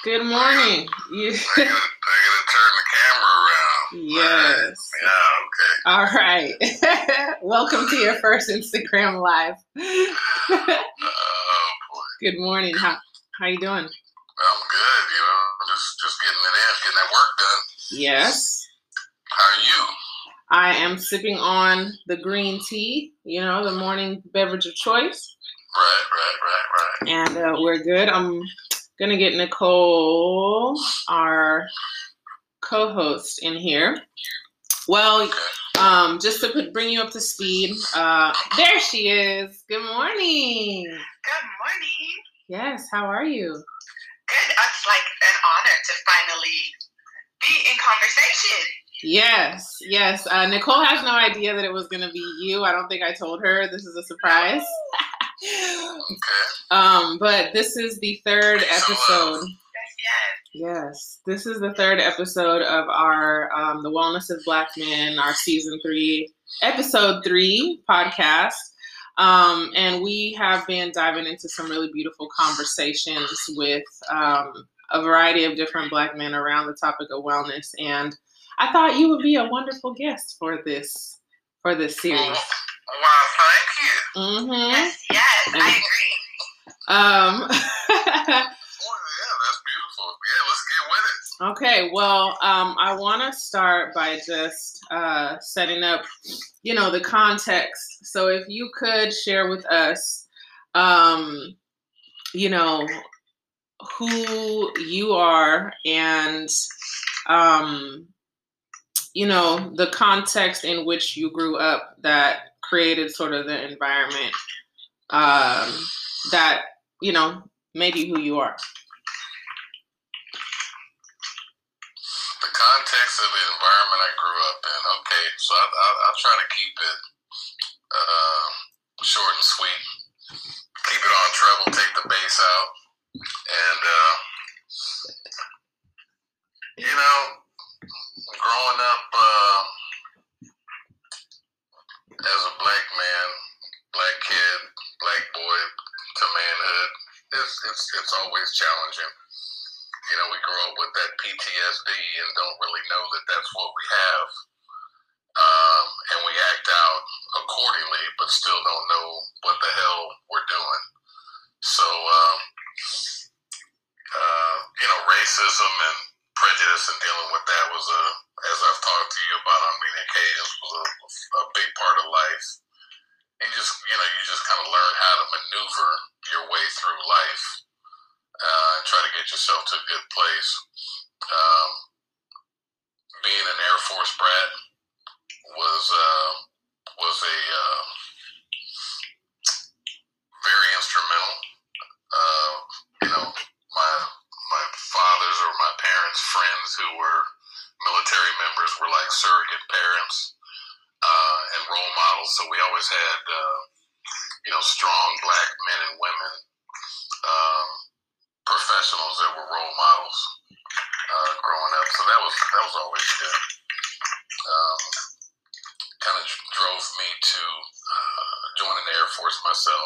Good morning. I gotta turn the camera around. Yes. Yeah, okay. All right. Welcome to your first Instagram live. Oh boy. Good morning. How you doing? I'm good, just getting it in, getting that work done. Yes. How are you? I am sipping on the green tea, the morning beverage of choice. Right. And we're good. I'm going to get Nicole, our co-host, in here. Well, just to bring you up to speed, there she is. Good morning. Good morning. Yes, how are you? Good. It's like an honor to finally be in conversation. Yes. Nicole has no idea that it was going to be you. I don't think I told her. This is a surprise. Okay. But this is the third episode. Yes. This is the third episode of our The Wellness of Black Men, our season 3, episode 3 podcast. And we have been diving into some really beautiful conversations with a variety of different Black men around the topic of wellness. And I thought you would be a wonderful guest for this series. Well, thank you. Mm-hmm. Yes, I agree. Oh, yeah, that's beautiful. Yeah, let's get with it. Okay, well, I want to start by just setting up, the context. So if you could share with us, who you are and, the context in which you grew up that created sort of the environment that, made you who you are. The context of the environment I grew up in. Okay, so I'll try to keep it short and sweet. Keep it on treble, take the bass out. And, growing up as a black man, black kid, black boy to manhood, it's always challenging. We grow up with that PTSD and don't really know that that's what we have. And we act out accordingly, but still don't know what the hell we're doing. So, racism and prejudice and dealing with that was as I've talked to you about on many occasions, was a big part of life. And you just kind of learn how to maneuver your way through life. Try to get yourself to a good place. Being an Air Force brat was a very instrumental. My father's or my parents' friends who were military members were like surrogate parents and role models. So we always had strong black men and women. Professionals that were role models growing up, so that was always good. Kind of drove me to joining the Air Force myself.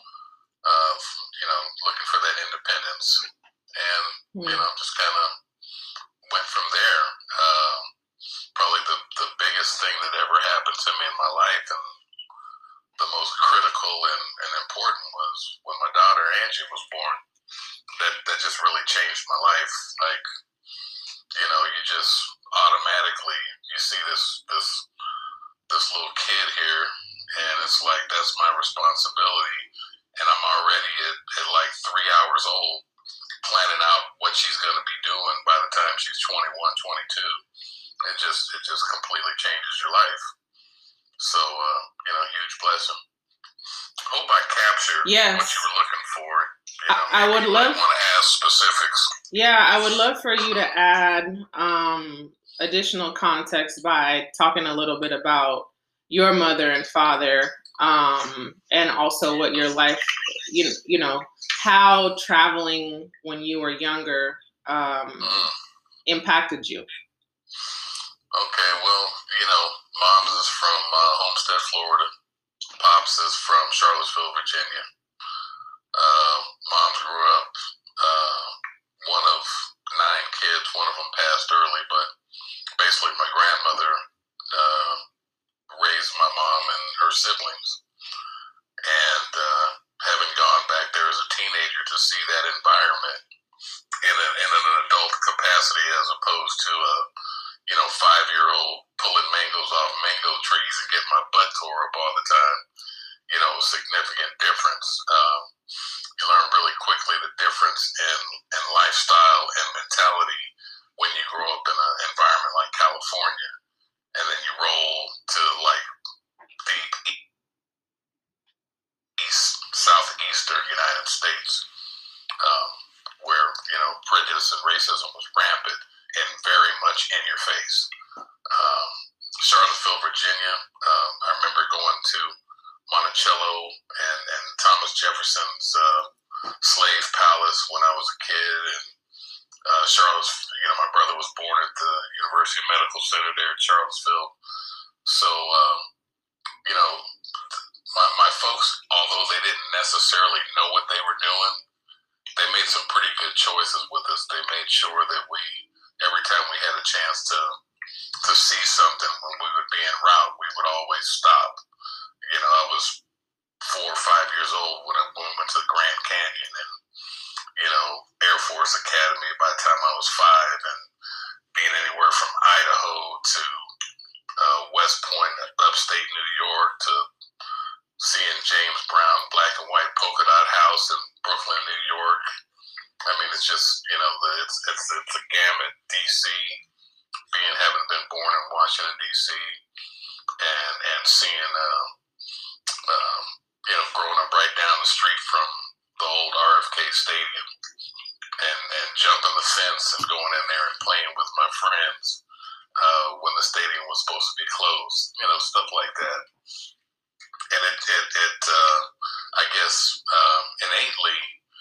Looking for that independence, and just kind of went from there. Probably the biggest thing that ever happened to me in my life, and the most critical and important, was when my daughter Angie was born. That just really changed my life. Like, you just automatically, you see this little kid here, and it's like, that's my responsibility. And I'm already at like 3 hours old, planning out what she's going to be doing by the time she's 21, 22. It just completely changes your life. So, huge blessing. Hope I captured what you were looking for. I would love. Want to ask specifics? Yeah, I would love for you to add additional context by talking a little bit about your mother and father, and also what your life, how traveling when you were younger impacted you. Okay, well, mom's is from Homestead, Florida. Pops is from Charlottesville, Virginia. Mom grew up one of that environment in an adult capacity as opposed to a 5-year-old pulling mangoes off mango trees and getting my butt tore up all the time. Significant difference. You learn really quickly the difference in lifestyle and mentality when you grow up in an environment like California, and then you roll to like deep southeastern United States, where prejudice and racism was rampant and very much in your face. Charlottesville, Virginia. I remember going to Monticello and Thomas Jefferson's slave palace when I was a kid. And Charlottesville, my brother was born at the University Medical Center there in Charlottesville. So, my folks, although they didn't necessarily know what they were doing, they made some pretty good choices with us. They made sure that every time we had a chance to see something when we would be en route, we would always stop. I was 4 or 5 years old when we went to the Grand Canyon and, Air Force Academy by the time I was 5, and being anywhere from Idaho to West Point, upstate New York, to seeing James Brown black and white polka dot house in Brooklyn, New York. I mean, it's just, it's a gamut. DC, having been born in Washington, D.C., and seeing, growing up right down the street from the old RFK Stadium and jumping the fence and going in there and playing with my friends when the stadium was supposed to be closed, stuff like that. And it I guess, innately,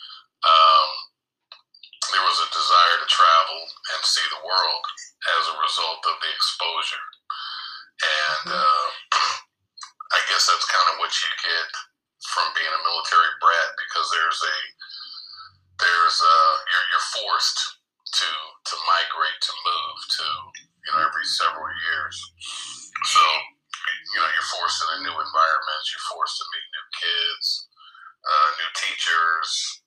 there was a desire to travel and see the world as a result of the exposure. And I guess that's kind of what you get from being a military brat, because you're forced to migrate, to move, to every several years. So you're forced in a new environment. You're forced to meet new kids, new teachers,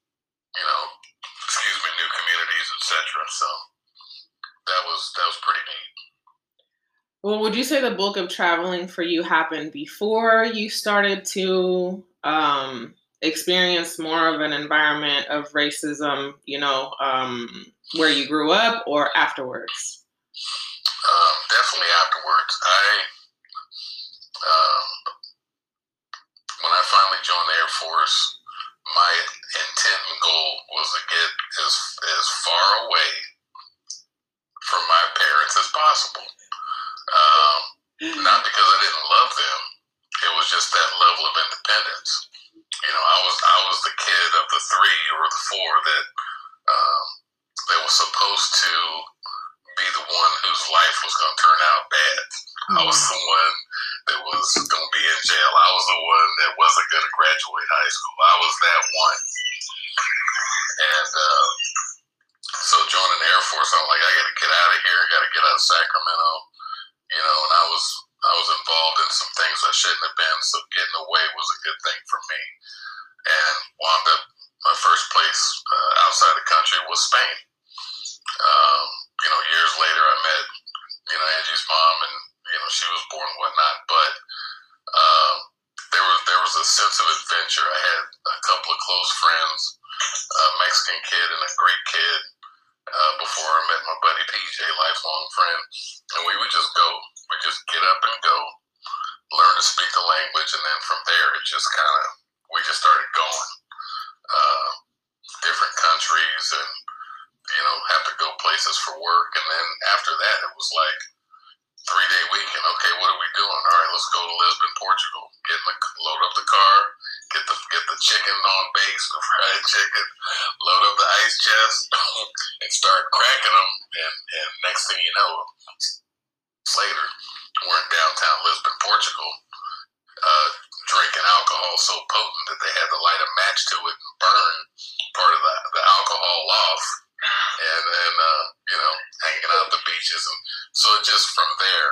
new communities, etc. So that was pretty neat. Well, would you say the bulk of traveling for you happened before you started to experience more of an environment of racism, where you grew up, or afterwards? Definitely afterwards. When I finally joined the Air Force, my intent and goal was to get as far away from my parents as possible. Not because I didn't love them. It was just that level of independence. I was the kid of the 3 or the 4 that was supposed to be the one whose life was going to turn out bad. I was the one that was going to be in jail. I was the one that wasn't going to graduate high school. I was that one. And so joining the Air Force, I'm like, I got to get out of here. I got to get out of Sacramento. And I was involved in some things I shouldn't have been. So getting away was a good thing for me. And wound up, my first place outside the country was Spain. Years later, I met, Angie's mom, and, she was born and whatnot. But there was a sense of adventure. I had a couple of close friends, a Mexican kid and a Greek kid, before I met my buddy PJ, lifelong friend. And we would just go. We'd just get up and go, learn to speak the language, and then from there, we just started going. Different countries, and have to go places for work. And then after that, it was like 3-day weekend. Okay, what are we doing? All right, let's go to Lisbon, Portugal. Load up the car, get the chicken on base, the fried chicken, load up the ice chest, and start cracking them. And next thing you know, later, we're in downtown Lisbon, Portugal, drinking alcohol so potent that they had to light a match to it and burn part of the alcohol off, and hanging out at the beaches. And so just from there,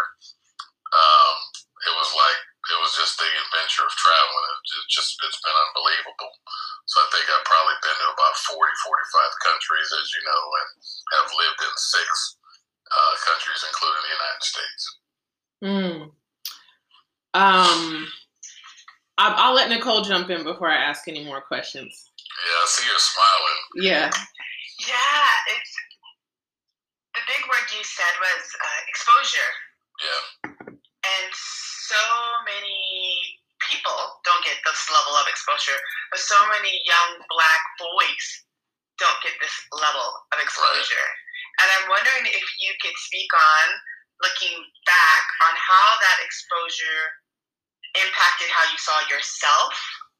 it was just the adventure of traveling. It's been unbelievable. So I think I've probably been to about 40, 45 countries, as you know, and have lived in 6 countries, including the United States. I'll let Nicole jump in before I ask any more questions. Yeah, I see her smiling. Yeah. Yeah, it's the big word you said was exposure. Yeah. And so many people don't get this level of exposure, but so many young Black boys don't get this level of exposure. Right. And I'm wondering if you could speak on, looking back, on how that exposure impacted how you saw yourself,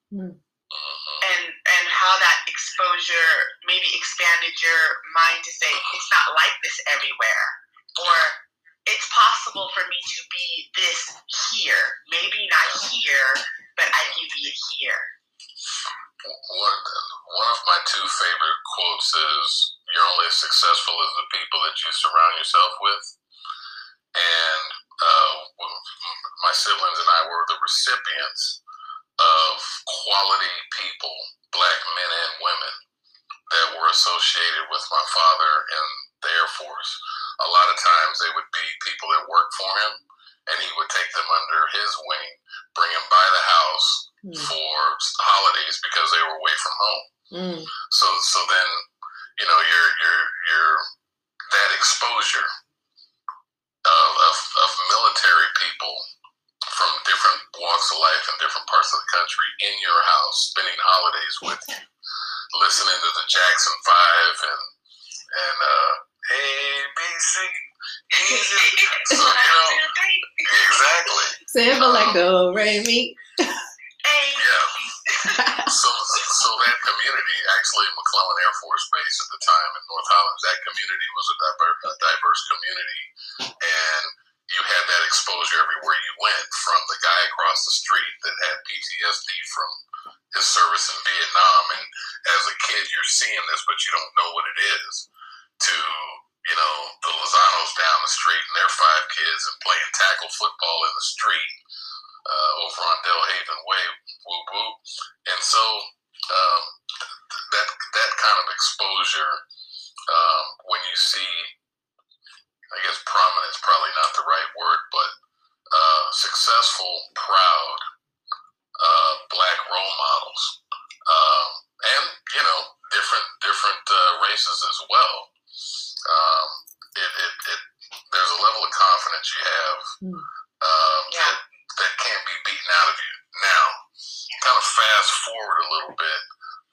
and how that exposure maybe expanded your mind to say, it's not like this everywhere, or it's possible for me to be this here, maybe not here, but I can be it here. One of my 2 favorite quotes is, you're only as successful as the people that you surround yourself with. And my siblings and I were the recipients of quality people, Black men and women, that were associated with my father in the Air Force. A lot of times they would be people that worked for him, and he would take them under his wing, bring them by the house for holidays because they were away from home. So then, you know, you're that exposure of military people from different walks of life in different parts of the country in your house, spending holidays with you, listening to the Jackson 5 and A, B, C, easy. So, you know, exactly. Sample like do, re, mi. Yeah. So that community, actually McClellan Air Force Base at the time in North Holland, that community was a diverse community, and you had that exposure everywhere you went, from the guy across the street that had PTSD from his service in Vietnam, and as a kid you're seeing this but you don't know what it is, to, you know, the Lozanos down the street and their 5 kids and playing tackle football in the street over on Delhaven Way, whoop whoop. And so that kind of exposure, when you see, I guess prominence probably not the right word, but successful, proud Black role models, and, you know, different races as well. There's a level of confidence you have that can't be beaten out of you. Now, kind of fast forward a little bit,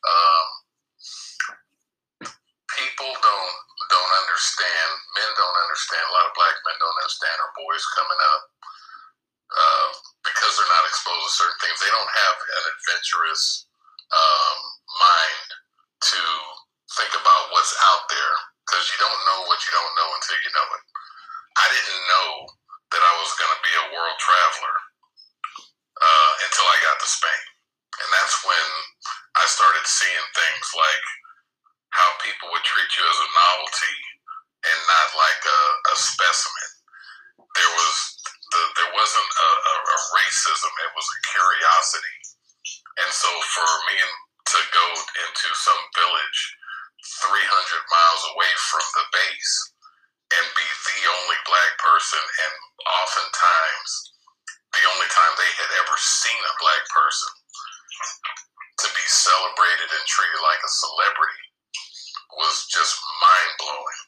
people don't understand, men don't understand, a lot of Black men don't understand, our boys coming up, because they're not exposed to certain things. They don't have an adventurous mind to think about what's out there, because you don't know what you don't know until you know it. I didn't know that I was going to be a world traveler until I got to Spain. And that's when I started seeing things like how people would treat you as a novelty and not like a specimen. There wasn't a racism, it was a curiosity. And so for me to go into some village 300 miles away from the base and be the only Black person, and oftentimes the only time they had ever seen a Black person, to be celebrated and treated like a celebrity was just mind-blowing.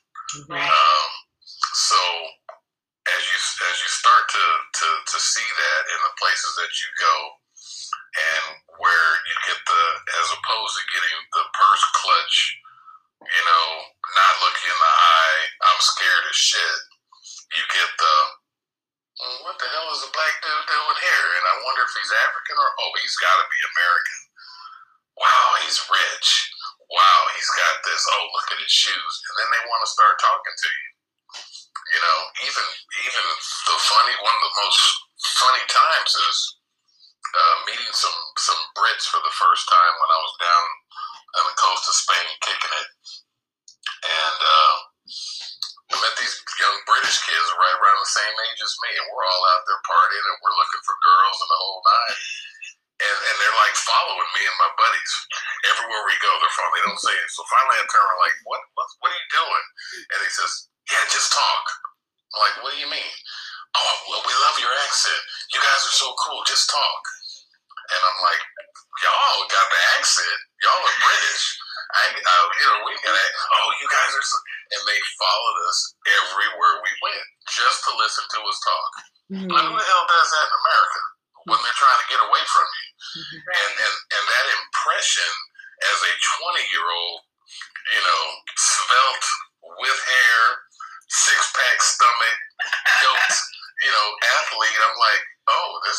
So as you start to see that in the places that you go, and where you get as opposed to getting the purse clutch, you know, not looking in the eye, I'm scared as shit, you get what the hell is a Black dude doing here? And I wonder if he's African, or, he's got to be American. Wow, he's rich. Wow, he's got this. Oh, look at his shoes. And then they want to start talking to you. You know, even one of the most funny times is meeting some Brits for the first time when I was down on the coast of Spain kicking it. And I met these young British kids right around the same age as me, and we're all out there partying, and we're looking for girls and the whole nine. And they're like following me and my buddies. everywhere we go, they're following. They don't say it. So finally, I turn around like, what are you doing? And he says, yeah, just talk. I'm like, what do you mean? Oh, well, we love your accent. You guys are so cool. Just talk. And I'm like, y'all got the accent. Y'all are British. We got it. Oh, you guys are so... And they followed us everywhere we went just to listen to us talk. Mm-hmm. Now, who the hell does that in America when they're trying to get away from you? Mm-hmm. And that impression as a 20-year-old, svelte, with hair, six-pack stomach, yoked, athlete, I'm like, oh, this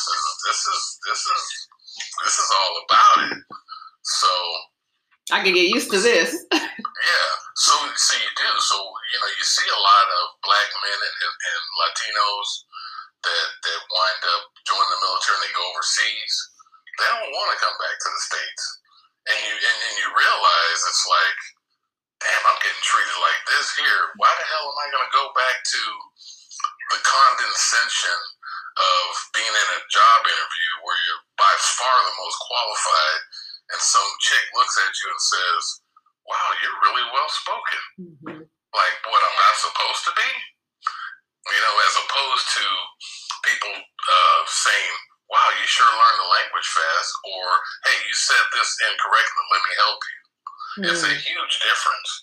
is all about it. So I can get used to this. Yeah. So you do. So, you see a lot of black men and Latinos that wind up joining the military and they go overseas. They don't want to come back to the States. And you realize it's like, damn, I'm getting treated like this here. Why the hell am I going to go back to the condescension of being in a job interview where you're by far the most qualified and some chick looks at you and says, wow, you're really well spoken. Mm-hmm. Like what I'm not supposed to be? As opposed to people saying, wow, you sure learned the language fast, or hey, you said this incorrectly, let me help you. Mm-hmm. It's a huge difference.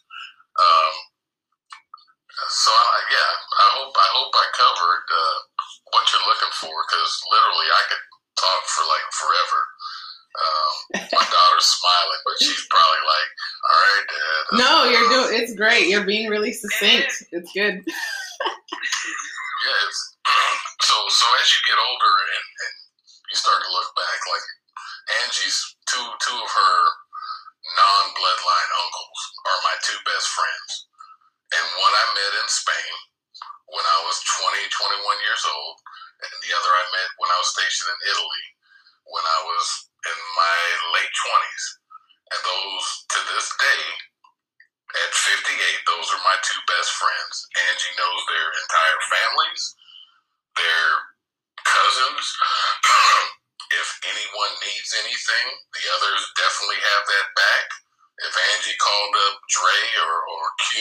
So I hope I covered what you're looking for, because literally I could talk for like forever. My daughter's smiling, but she's probably like, all right, Dad. No, you're doing, it's great. You're being really succinct. It's good. Yeah, it's so as you get older and you start to look back, like Angie's two of her non-bloodline uncles are my two best friends. And one I met in Spain when I was 21 years old, and the other I met when I was stationed in Italy when I was in my late 20s. And those, to this day, at 58, those are my two best friends. Angie knows their entire families, their cousins. If anyone needs anything, the others definitely have that back. If Angie called up Dre or Q,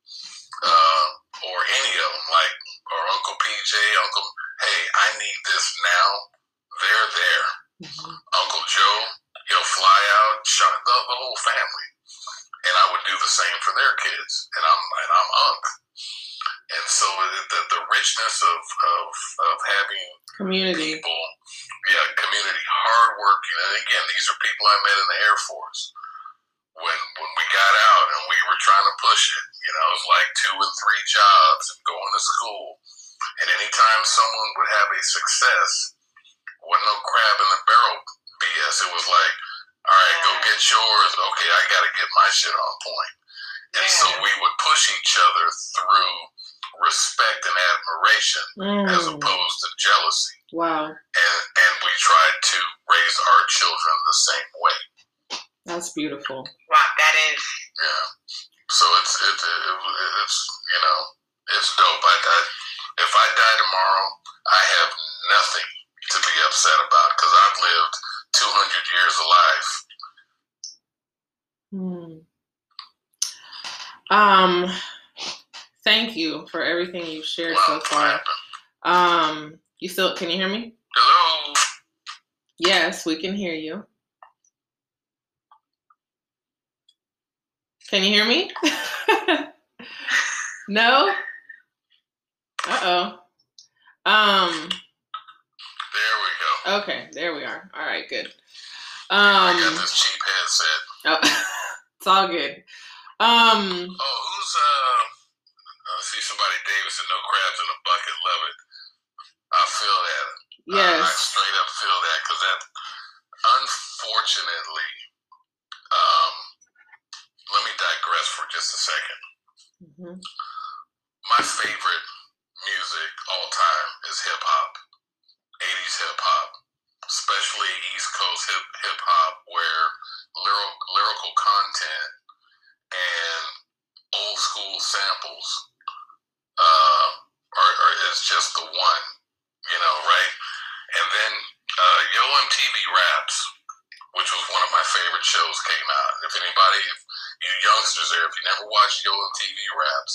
or any of them, or Uncle PJ, hey, I need this now, they're there. Mm-hmm. Uncle Joe, he'll fly out, the whole family. And I would do the same for their kids. And I'm Unc. And so the richness of having community people, community, hardworking. And again, these are people I met in the Air Force. When we got out and we were trying to push it, it was like 2 and 3 jobs and going to school. And anytime someone would have a success, wasn't no crab in the barrel BS. It was like, all right, go get yours. Okay, I got to get my shit on point. And so we would push each other through respect and admiration as opposed to jealousy. Wow. And we tried to raise our children the same way. That's beautiful. Wow, that is. Yeah. So it's it's dope. If I die tomorrow, I have nothing to be upset about because I've lived 200 years of life. Thank you for everything you've shared so far. You still, can you hear me? Hello? Yes, we can hear you. Can you hear me? No? Uh-oh. There we go. Okay, there we are. All right, good. I got this cheap headset. Oh, it's all good. Who's I see somebody, Davidson, no crabs in a bucket, love it. I feel that. Yes. I straight up feel that because that, unfortunately, let me digress for just a second. Mm-hmm. My favorite music all time is hip hop, 80s hip hop, especially East Coast hip hop, where lyrical content and old school samples is just the one, right? And then Yo MTV Raps which was one of my favorite shows, came out. If you youngsters there, if you never watched Yo MTV Raps,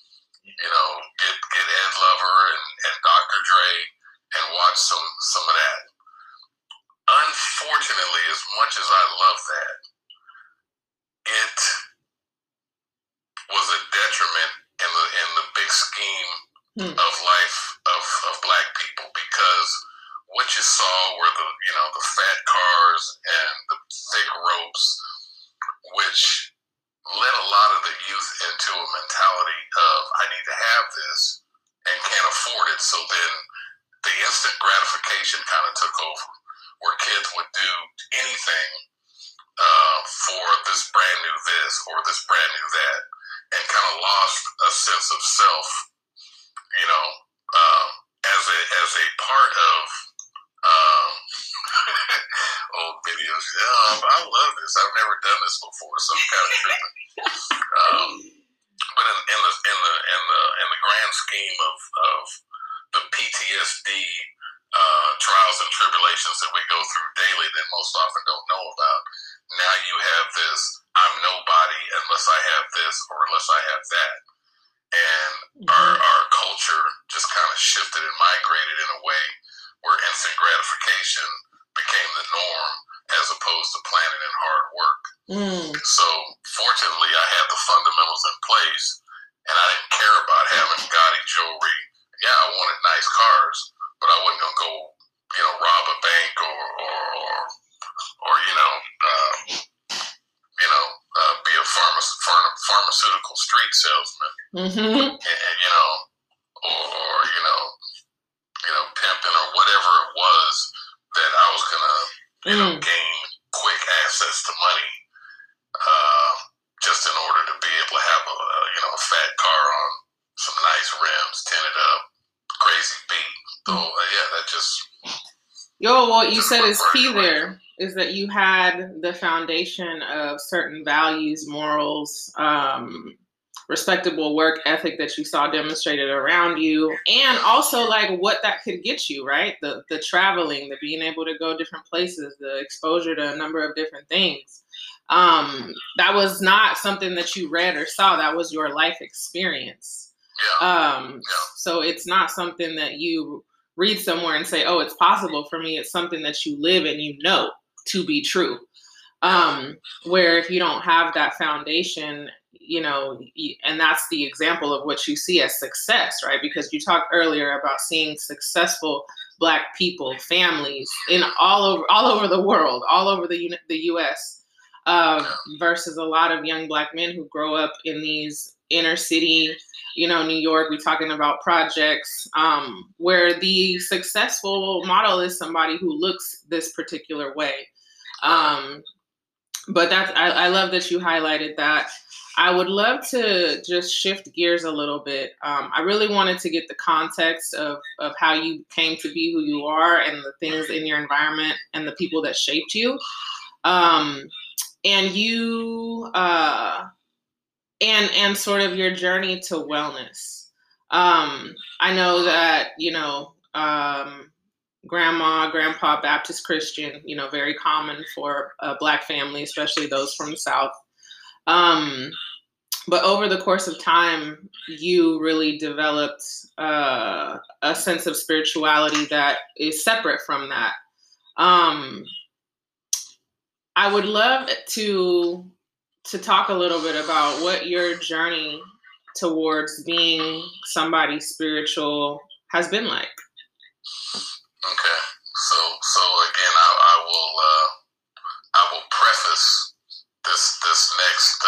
get Ed Lover and Dr. Dre and watch some of that. Unfortunately, as much as I love that, it was a detriment in the big scheme of life of Black people, because what you saw were the fat cars and the thick ropes, which led a lot of the youth into a mentality of, I need to have this and can't afford it. So then the instant gratification kind of took over, where kids would do anything for this brand new this or this brand new that, and kind of lost a sense of self, as a part of old videos. I love this. I've never done this before, so I'm kind of tripping. But in the grand scheme of the PTSD trials and tribulations that we go through daily that most often don't know about, now you have this, I'm nobody unless I have this or unless I have that. And our culture just kind of shifted and migrated in a way where instant gratification became the norm as opposed to planning and hard work. So fortunately, I had the fundamentals in place, and I didn't care about having gaudy jewelry. Yeah, I wanted nice cars, but I wasn't gonna go, rob a bank or be a pharmaceutical street salesman, or pimping or whatever it was that I was gonna, gain quick access to money, just in order to be able to have a fat car on some nice rims, tinted up, crazy beat. So that just. What you said is key there, is that you had the foundation of certain values, morals, respectable work ethic that you saw demonstrated around you, and also like what that could get you, right? The traveling, the being able to go different places, the exposure to a number of different things. That was not something that you read or saw. That was your life experience. So it's not something that you read somewhere and say, oh, it's possible for me. It's something that you live and you know to be true. Where if you don't have that foundation, and that's the example of what you see as success, right? Because you talked earlier about seeing successful Black people, families in all over the world, all over the U.S., versus a lot of young Black men who grow up in these inner city, New York, we're talking about projects, where the successful model is somebody who looks this particular way. But I love that you highlighted that. I would love to just shift gears a little bit. I really wanted to get the context of how you came to be who you are and the things in your environment and the people that shaped you. And you, and sort of your journey to wellness. I know that, grandma, grandpa, Baptist Christian, very common for a Black family, especially those from the South. But over the course of time, you really developed a sense of spirituality that is separate from that. I would love to talk a little bit about what your journey towards being somebody spiritual has been like. Okay, so again, I will preface this next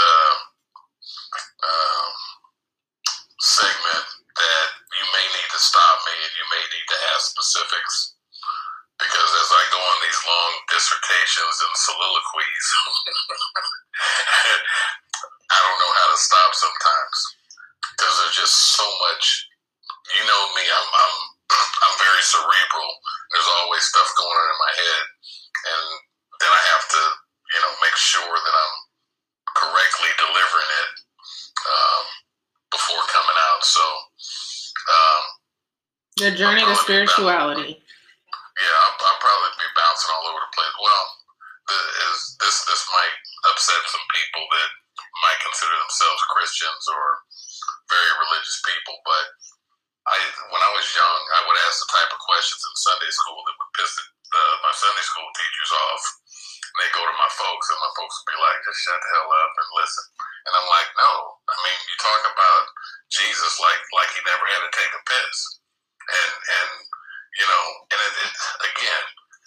segment that you may need to stop me and you may need to ask specifics, because as I go on these long dissertations and soliloquies, I don't know how to stop sometimes, because there's just so much. You know me, I'm very cerebral. There's always stuff going on in my head, and then I have to, make sure that I'm correctly delivering it before coming out. So, your journey to spirituality. I'll probably be bouncing all over the place. Well, this might upset some people that might consider themselves Christians or very religious people, but when I was young, I would ask the type of questions in Sunday school that would piss my Sunday school teachers off. And they go to my folks, and my folks would be like, "Just shut the hell up and listen." And I'm like, "No, I mean, you talk about Jesus like he never had to take a piss, and you know, and it again."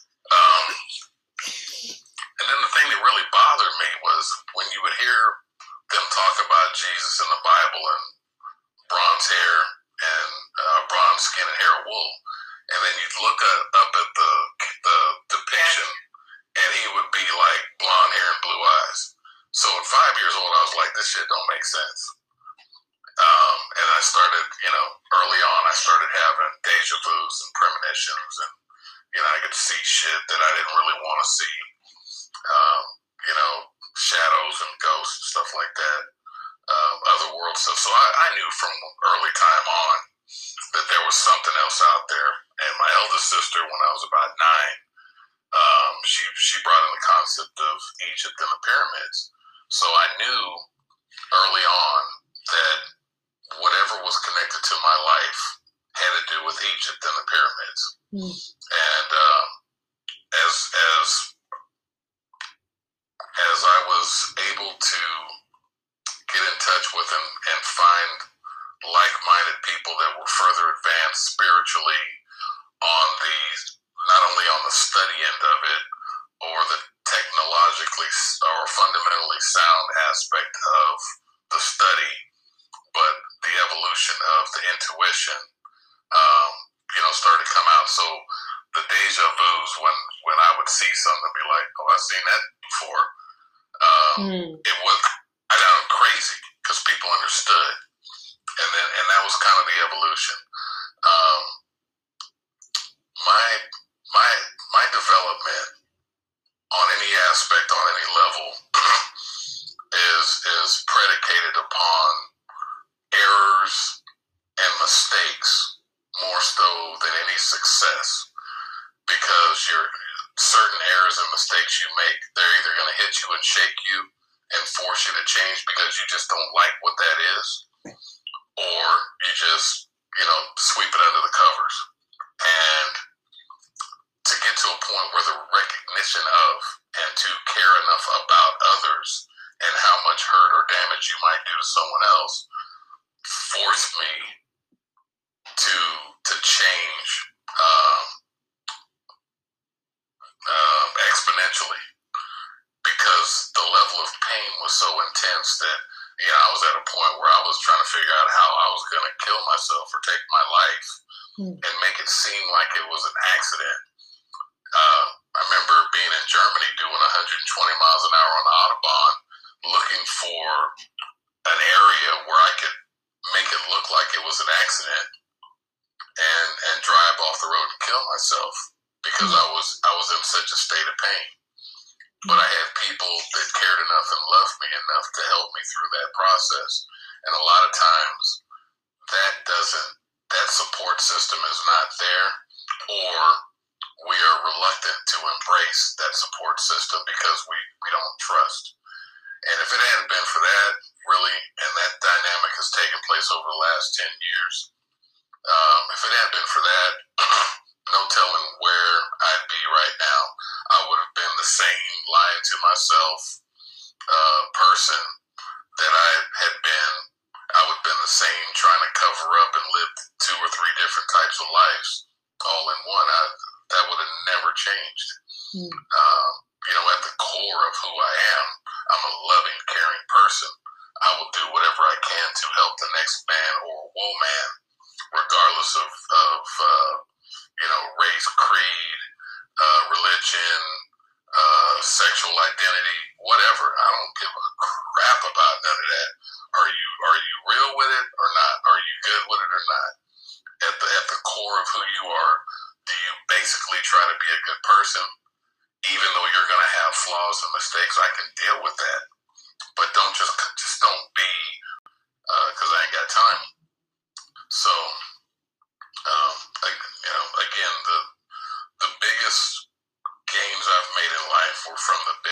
And then the thing that really bothered me was when you would hear them talk about Jesus in the Bible and bronze hair and bronze skin and hair of wool, and then you'd look up at the depiction, and he would be like blonde hair and blue eyes. So at 5 years old, I was like, this shit don't make sense. And I started, early on, I started having deja vus and premonitions, and I could see shit that I didn't really want to see. Shadows and ghosts and stuff like that, other world stuff. So I knew from early time on that there was something else out there. And my eldest sister, when I was about 9, she brought in the concept of Egypt and the pyramids. So I knew early on that whatever was connected to my life had to do with Egypt and the pyramids. And as I was able to get in touch with and find like-minded people that were further advanced spiritually on not only on the study end of it or the technologically or fundamentally sound aspect of the study, but the evolution of the intuition, started to come out. So the deja vus, when I would see something and be like, oh, I've seen that before. It was crazy because people understood, and that was kind of the evolution. My development on any aspect, on any level, is predicated upon errors and mistakes more so than any success, because certain errors and mistakes you make, they're either going to hit you and shake you and force you to change because you just don't like what that is, or you just, sweep it under the covers. And to get to a point where the recognition of and to care enough about others and how much hurt or damage you might do to someone else forced me to change exponentially, because the level of pain was so intense that I was at a point where I was trying to figure out how I was going to kill myself or take my life and make it seem like it was an accident. I remember being in Germany doing 120 miles an hour on the Autobahn, looking for an area where I could make it look like it was an accident and drive off the road and kill myself because I was in such a state of pain. But I had people that cared enough and loved me enough to help me through that process. And a lot of times that support system is not there, or we are reluctant to embrace that support system because we don't trust. And if it hadn't been for that, really, and that dynamic has taken place over the last 10 years, if it hadn't been for that, no telling where I'd be right now. I would have been the same lying to myself person that I had been. I would have been the same trying to cover up and live 2 or 3 different types of lives all in one. That would have never changed. At the core of who I am, I'm a loving, caring person. I will do whatever I can to help the next man or woman, regardless of race, creed, religion, sexual identity, whatever. I don't give a crap about none of that. Are you real with it or not? Are you good with it or not? At the core of who you are, do you basically try to be a good person? Even though you're going to have flaws and mistakes, I can deal with that. But don't just don't be, because I ain't got time. So, again, the biggest gains I've made in life were from the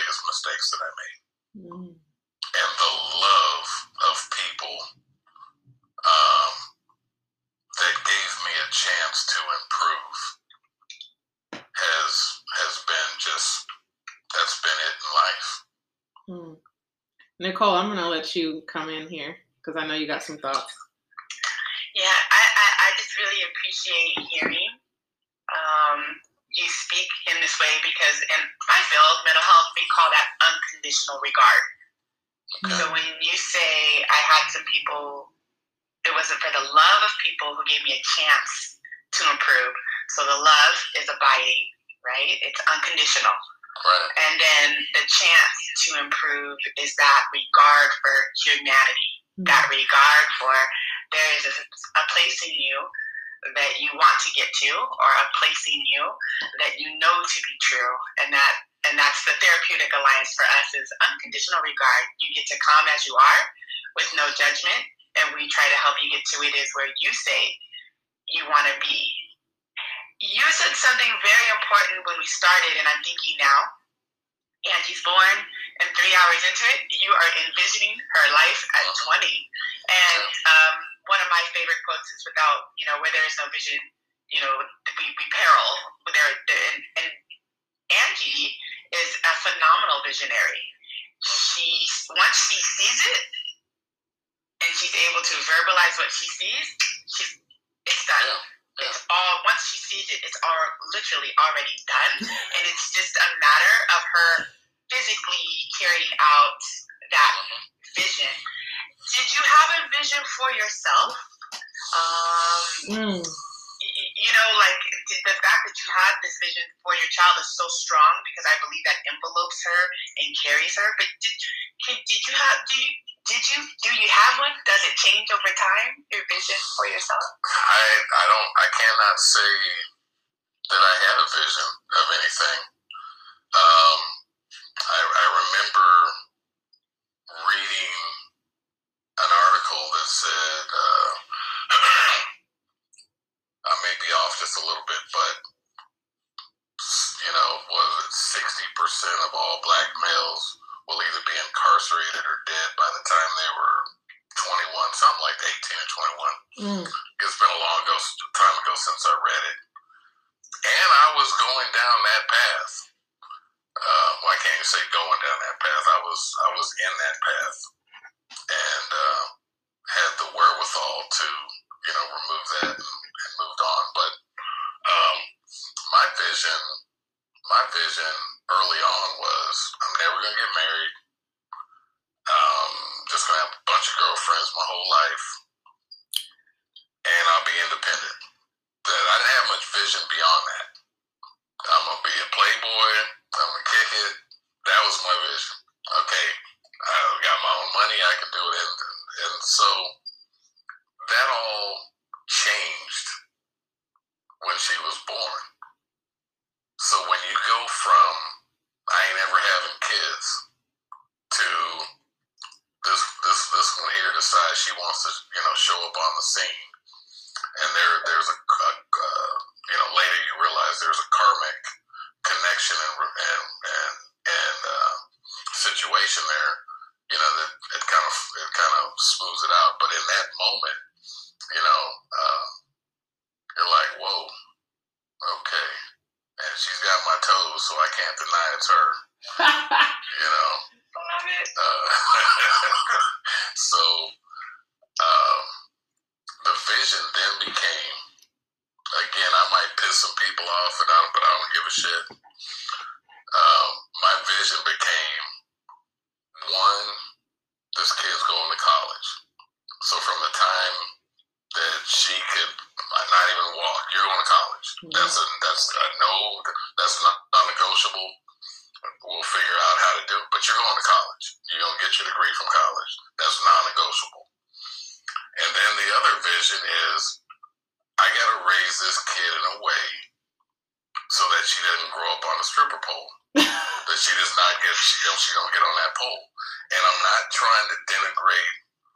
Nicole, I'm gonna let you come in here because I know you got some thoughts. Yeah, I just really appreciate hearing you speak in this way, because in my field, mental health, we call that unconditional regard. Okay. So when you say I had some people, it wasn't for the love of people who gave me a chance to improve. So the love is abiding, right? It's unconditional. Right. And then the chance to improve is that regard for humanity, that regard for there is a place in you that you want to get to, or a place in you that you know to be true, and that's the therapeutic alliance for us is unconditional regard. You get to come as you are with no judgment, and we try to help you get to it is where you say you want to be. You said something very important when we started, and I'm thinking now, Angie's born, and 3 hours into it, you are envisioning her life at 20. And one of my favorite quotes is, without, where there is no vision, we peril. And Angie is a phenomenal visionary. Once she sees it, and she's able to verbalize what she sees, it's done. It's all, once she sees it, it's all literally already done. And it's just a matter of her physically carrying out that vision. Did you have a vision for yourself? Like the fact that you had this vision for your child is so strong, because I believe that envelopes her and carries her. But do you have one? Does it change over time, your vision for yourself? I cannot say that I had a vision of anything. I remember reading an article that said, I may be off just a little bit, but, was it 60% of all black males will either be incarcerated or dead by the time they were 21, something like 18 or 21. It's been a long time ago since I read it. And I was going down that path. I can't even say going down that path. I was in that path, and had the wherewithal to, remove that and moved on. But my vision early on was, I'm never gonna get married. Just gonna have a bunch of girlfriends my whole life, and I'll be independent. That I didn't have much vision beyond that. I'm gonna be a playboy. I'm gonna kick it. That was my vision. Okay, I got my own money. I can do it, and so that all changed when she was born. So when you go from I ain't ever having kids to this one here decides she wants to show up on the scene, and there's a later you realize there's a karmic connection and situation there, that it kind of smooths it out. But in that moment, you're like, whoa, okay, and she's got my toes, so I can't deny it's her. So the vision then became, again, I might piss some people off, but I don't give a shit. My vision became, one, this kid's going to college. So from the time that she could not even walk, you're going to college. That's a no. That's not non-negotiable. We'll figure out how to do it, but you're going to college. You're going to get your degree from college. That's non-negotiable. And then the other vision is, I got to raise this kid in a way so that she doesn't grow up on a stripper pole. That she does not get, she don't get on that pole. And I'm not trying to denigrate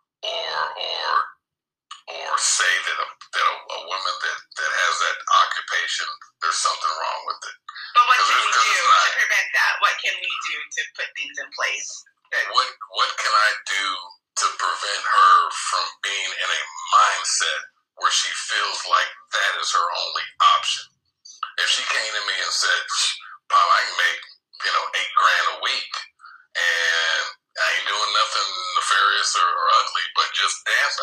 or say that a woman that has that occupation, there's something wrong with it. But what can we do to prevent that? What can we do to put things in place? What can I do to prevent her from being in a mindset where she feels like that is her only option? If she came to me and said, Bob, I can make $8,000 a week, and I ain't doing nothing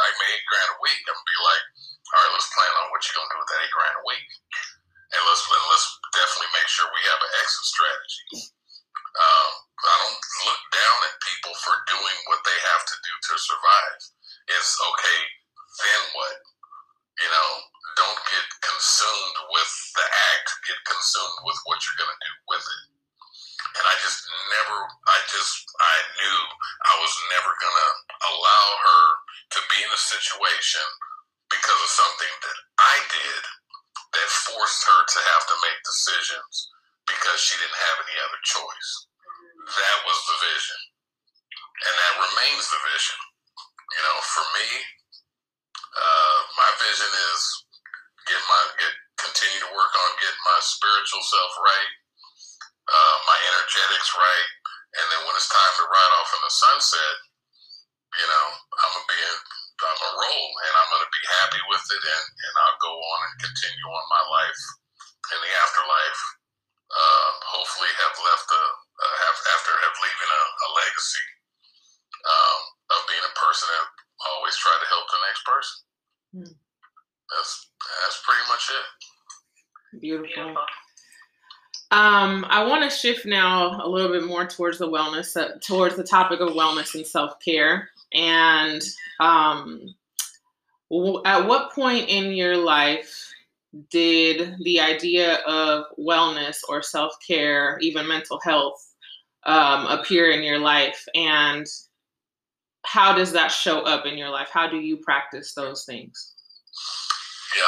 I make $8,000 a week. I'm gonna be like, all right, let's plan on what you're gonna do with that $8,000 a week, and let's definitely make sure we have an exit strategy. I don't look down at people for doing what they have to do to survive. It's okay, then what? Don't get consumed with the act, get consumed with what you're going to do with it. And I knew I was never going to allow her to be in a situation because of something that I did that forced her to have to make decisions because she didn't have any other choice. That was the vision. And that remains the vision. For me, my vision is continue to work on getting my spiritual self right, my energetics right, and then when it's time to ride off in the sunset, I'm gonna roll, and I'm gonna be happy with it, and I'll go on and continue on my life in the afterlife. Hopefully, have leaving a legacy of being a person that always try to help the next person. That's pretty much it. Beautiful. I want to shift now a little bit more towards the wellness, towards the topic of wellness and self-care. And at what point in your life did the idea of wellness or self-care, even mental health, appear in your life? And how does that show up in your life? How do you practice those things? Yeah,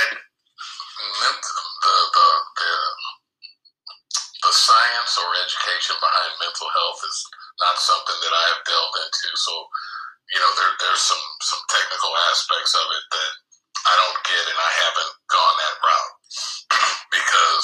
the science or education behind mental health is not something that I have delved into. So, there's some technical aspects of it that I don't get, and I haven't gone that route because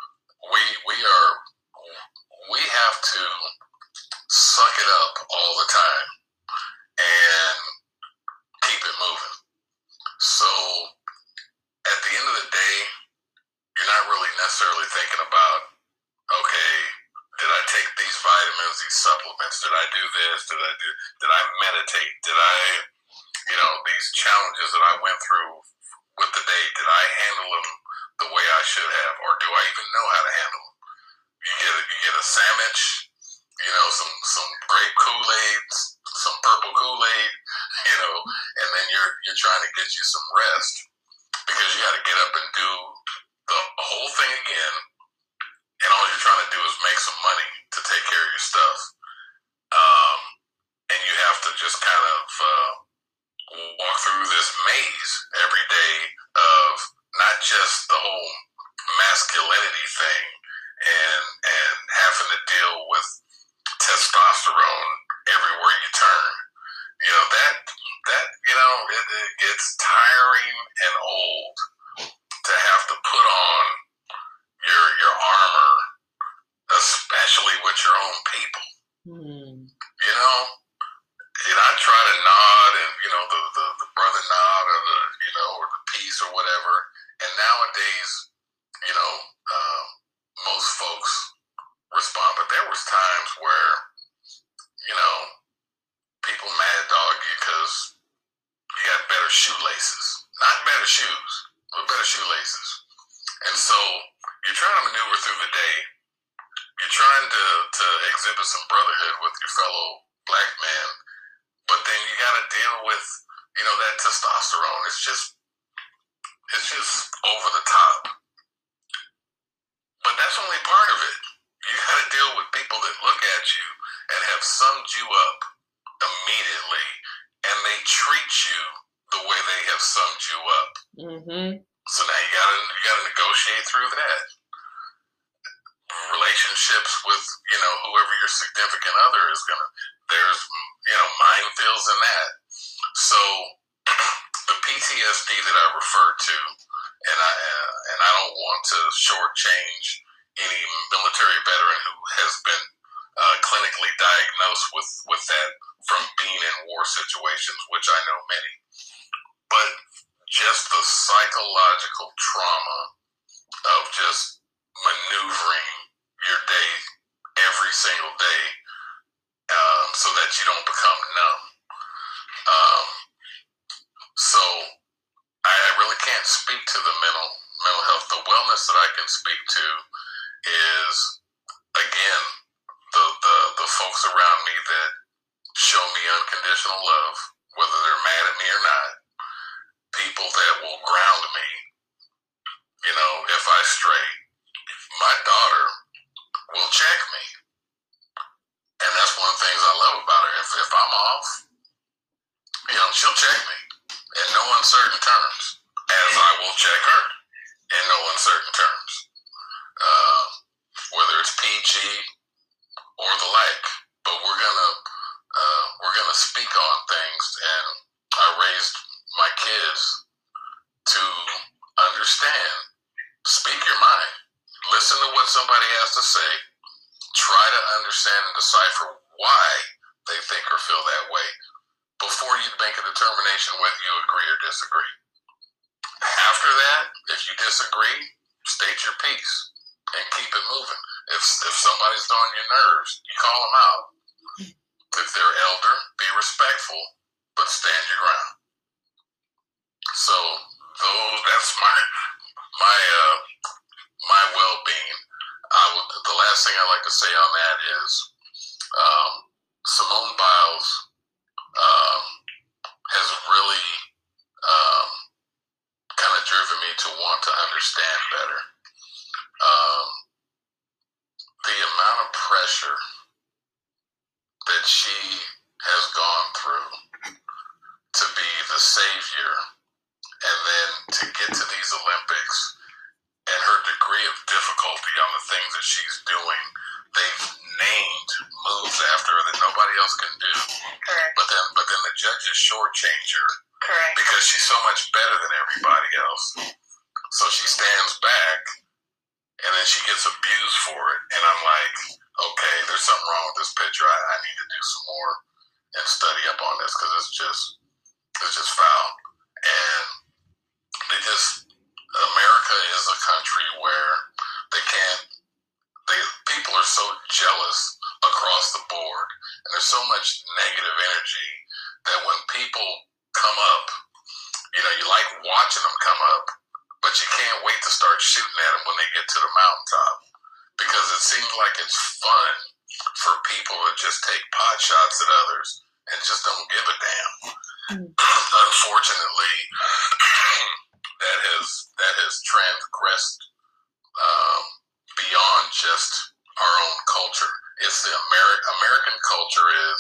we have to suck it up all the time and keep it moving. So at the end of the day, you're not really necessarily thinking about, okay, did I take these vitamins, these supplements? Did I do this? Did I meditate? Did I, these challenges that I went through with the day, did I handle them the way I should have? Or do I even know how to handle them? You get a sandwich, some grape Kool-Aid, some purple Kool-Aid, and then you're trying to get you some rest because you got to get up and do the whole thing again, and all you're trying to do is make some money to take care of your stuff. And you have to just kind of walk through this maze every day of not just the whole masculinity thing and having to deal with testosterone everywhere you turn. It gets tiring and old to have to put on your armor, especially with your own people. I try to nod and the brother nod or or the peace or whatever. And nowadays, most folks respond, but there was times where people mad dog you because you got better shoelaces, not better shoes, but better shoelaces. And so you're trying to maneuver through the day. You're trying to exhibit some brotherhood with your fellow black man, but then you got to deal with that testosterone. It's just over the top. But that's only part of it. You got to deal with people that look at you and have summed you up immediately, and they treat you the way they have summed you up. So now you gotta negotiate through that. Relationships with whoever your significant other is there's minefields in that. So the PTSD that I referred to, and I don't want to shortchange any military veteran who has been clinically diagnosed with that from being in war situations, which I know many. But just the psychological trauma of just maneuvering your day every single day so that you don't become numb. can't speak to the mental health. The wellness that I can speak to is, again, the folks around me that show me unconditional love, whether they're mad at me or not. People that will ground me, if I stray. My daughter will check me. And that's one of the things I love about her. If I'm off, she'll check me in no uncertain terms, as I will check her in no uncertain terms. Whether it's PG or the like, but we're gonna speak on things, and I raised my kids to understand. Speak your mind. Listen to what somebody has to say. Try to understand and decipher why they think or feel that way before you make a determination whether you agree or disagree. After that, if you disagree, state your piece and keep it moving. If somebody's on your nerves, you call them out. If they're elder, be respectful, but stand your ground. So that's my well-being. The last thing I'd like to say on that is Simone Biles has really kind of driven me to want to understand better. The amount of pressure that she has gone through to be the savior, and then to get to these Olympics, and her degree of difficulty on the things that she's doing. They've named moves after her that nobody else can do. Correct. But then the judges shortchange her. Correct. Because she's so much better than everybody else. So she stands back, and then she gets abused for it. And I'm like, okay, there's something wrong with this picture. I need to do some more and study up on this, because it's just foul. And America is a country where people are so jealous across the board, and there's so much negative energy that when people come up, you like watching them come up, but you can't wait to start shooting at them when they get to the mountaintop, because it seems like it's fun for people to just take pot shots at others and just don't give a damn. Unfortunately, that has transgressed beyond just our own culture. It's the American culture is,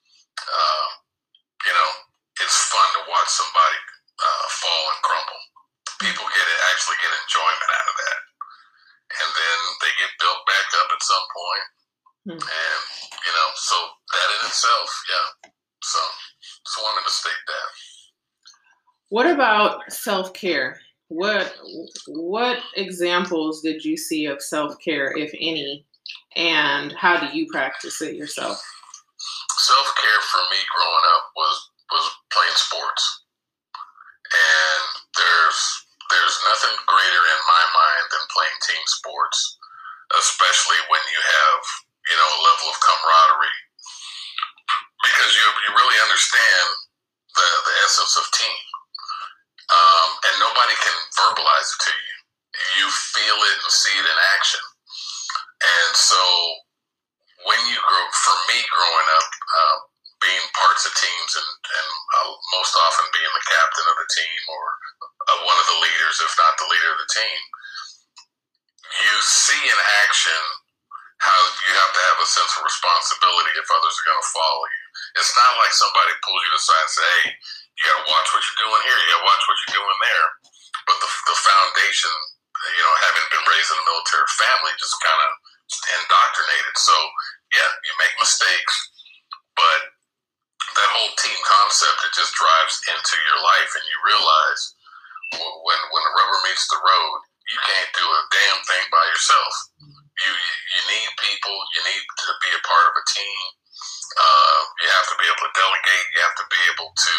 it's fun to watch somebody fall and crumble. People actually get enjoyment out of that, and then they get built back up at some point. And so that in itself, yeah. So just wanted to state that. What about self-care? What examples did you see of self-care, if any, and how do you practice it yourself? Self-care for me growing up was playing sports. And there's nothing greater in my mind than playing team sports, especially when you have, a level of camaraderie, because you really understand the essence of team. And nobody can verbalize it to you. You feel it and see it in action. And so when for me growing up, being parts of teams and most often being the captain of the team or one of the leaders, if not the leader of the team, you see in action how you have to have a sense of responsibility if others are going to follow you. It's not like somebody pulls you aside and says, hey, you got to watch what you're doing here, you got to watch what you're doing there. But the foundation, having been raised in a military family, just kind of indoctrinated. So, yeah, you make mistakes, but that whole team concept, it just drives into your life, and you realize when the rubber meets the road, you can't do a damn thing by yourself. You need people. You need to be a part of a team. You have to be able to delegate. You have to be able to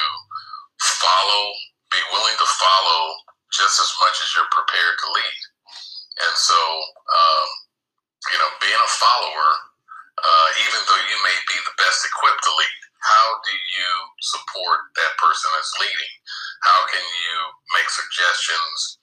be willing to follow just as much as you're prepared to lead. And so, being a follower, even though you may be the best equipped to lead, how do you support that person that's leading? how can you make suggestions,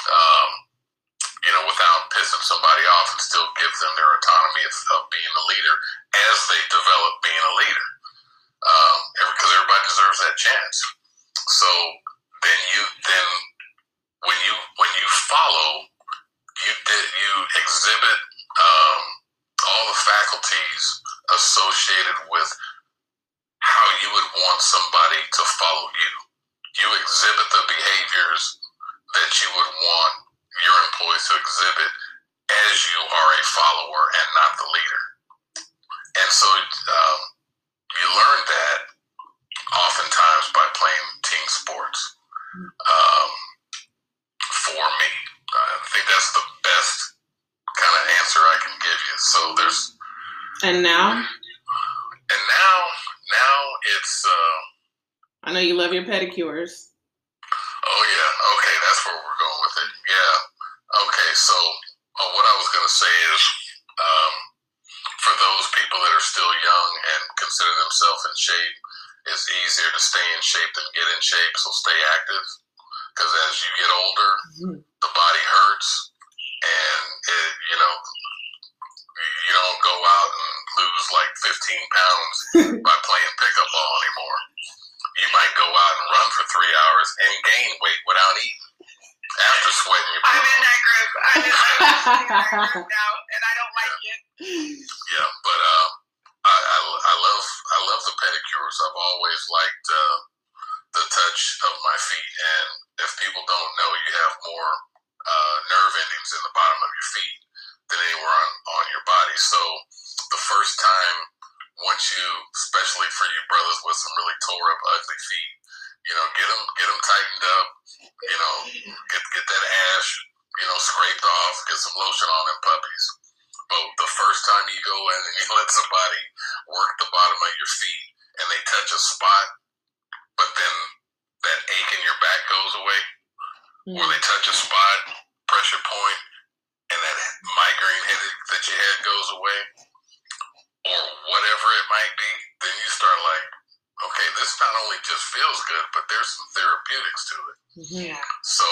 without pissing somebody off and still give them their autonomy of being a leader as they develop being a leader? Because everybody deserves that chance. So then when you follow, you exhibit all the faculties associated with how you would want somebody to follow you. You exhibit the behaviors that you would want your employees to exhibit as you are a follower and not the leader. And so you learn that oftentimes by playing team sports. For me, I think that's the best kind of answer I can give you. So there's. And now it's. I know you love your pedicures. Oh yeah, okay, that's where we're going with it. Yeah, okay. So what I was gonna say is, for those people that are still young and consider themselves in shape, it's easier to stay in shape than get in shape. So stay active, because as you get older, the body hurts, and you don't go out and lose like 15 pounds by playing pickup ball anymore. You might go out and run for 3 hours and gain weight without eating after sweating your butt off. I'm in that group. I'm in that group now, and I don't like it. Yeah, but I love the pedicures. I've always liked the touch of my feet, and if people don't know, you have more nerve endings in the bottom of your feet than anywhere on your body. So the first time, once you, especially for you brothers with some really tore up, ugly feet, get them tightened up, get that ash, scraped off, get some lotion on them puppies. But the first time you go in and you let somebody work the bottom of your feet and they touch a spot, but then that ache in your back goes away, or they touch a spot, pressure point, and that migraine headache that you had goes away, or whatever it might be, then you start like, okay, this not only just feels good, but there's some therapeutics to it. Yeah. So,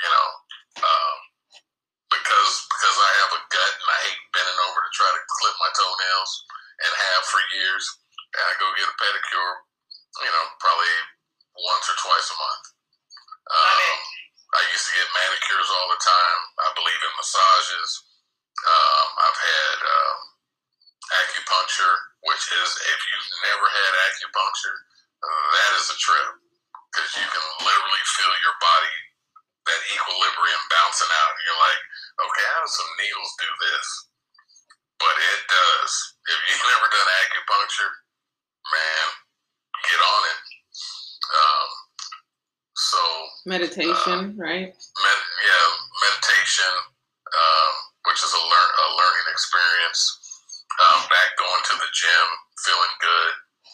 because I have a gut and I hate bending over to try to clip my toenails and have for years, and I go get a pedicure, probably once or twice a month. I used to get manicures all the time. I believe in massages. I've had acupuncture, which is, if you've never had acupuncture, that is a trip, because you can literally feel your body, that equilibrium bouncing out, and you're like, okay, how do some needles do this? But it does. If you've never done acupuncture, man, get on it. Meditation, right? Meditation, which is a learning experience. Back going to the gym, feeling good,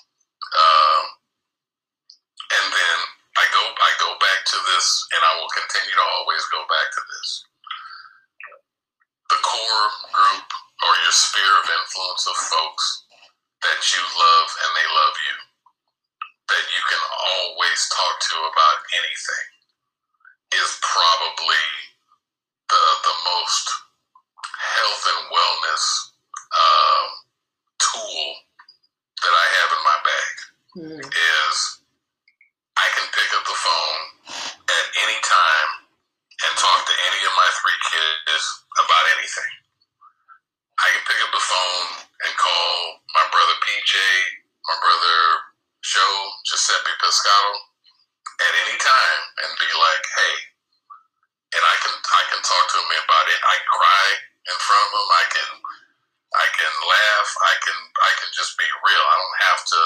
and then I go back to this, and I will continue to always go back to this. The core group, or your sphere of influence of folks that you love and they love you, that you can always talk to about anything, is probably the most health and wellness tool that I have in my bag. Is I can pick up the phone at any time and talk to any of my 3 kids about anything. I can pick up the phone and call my brother PJ, my brother Joe Giuseppe Pescato at any time and be like, hey, and I can talk to him about it. I cry in front of him. I can laugh. I can just be real. I don't have to,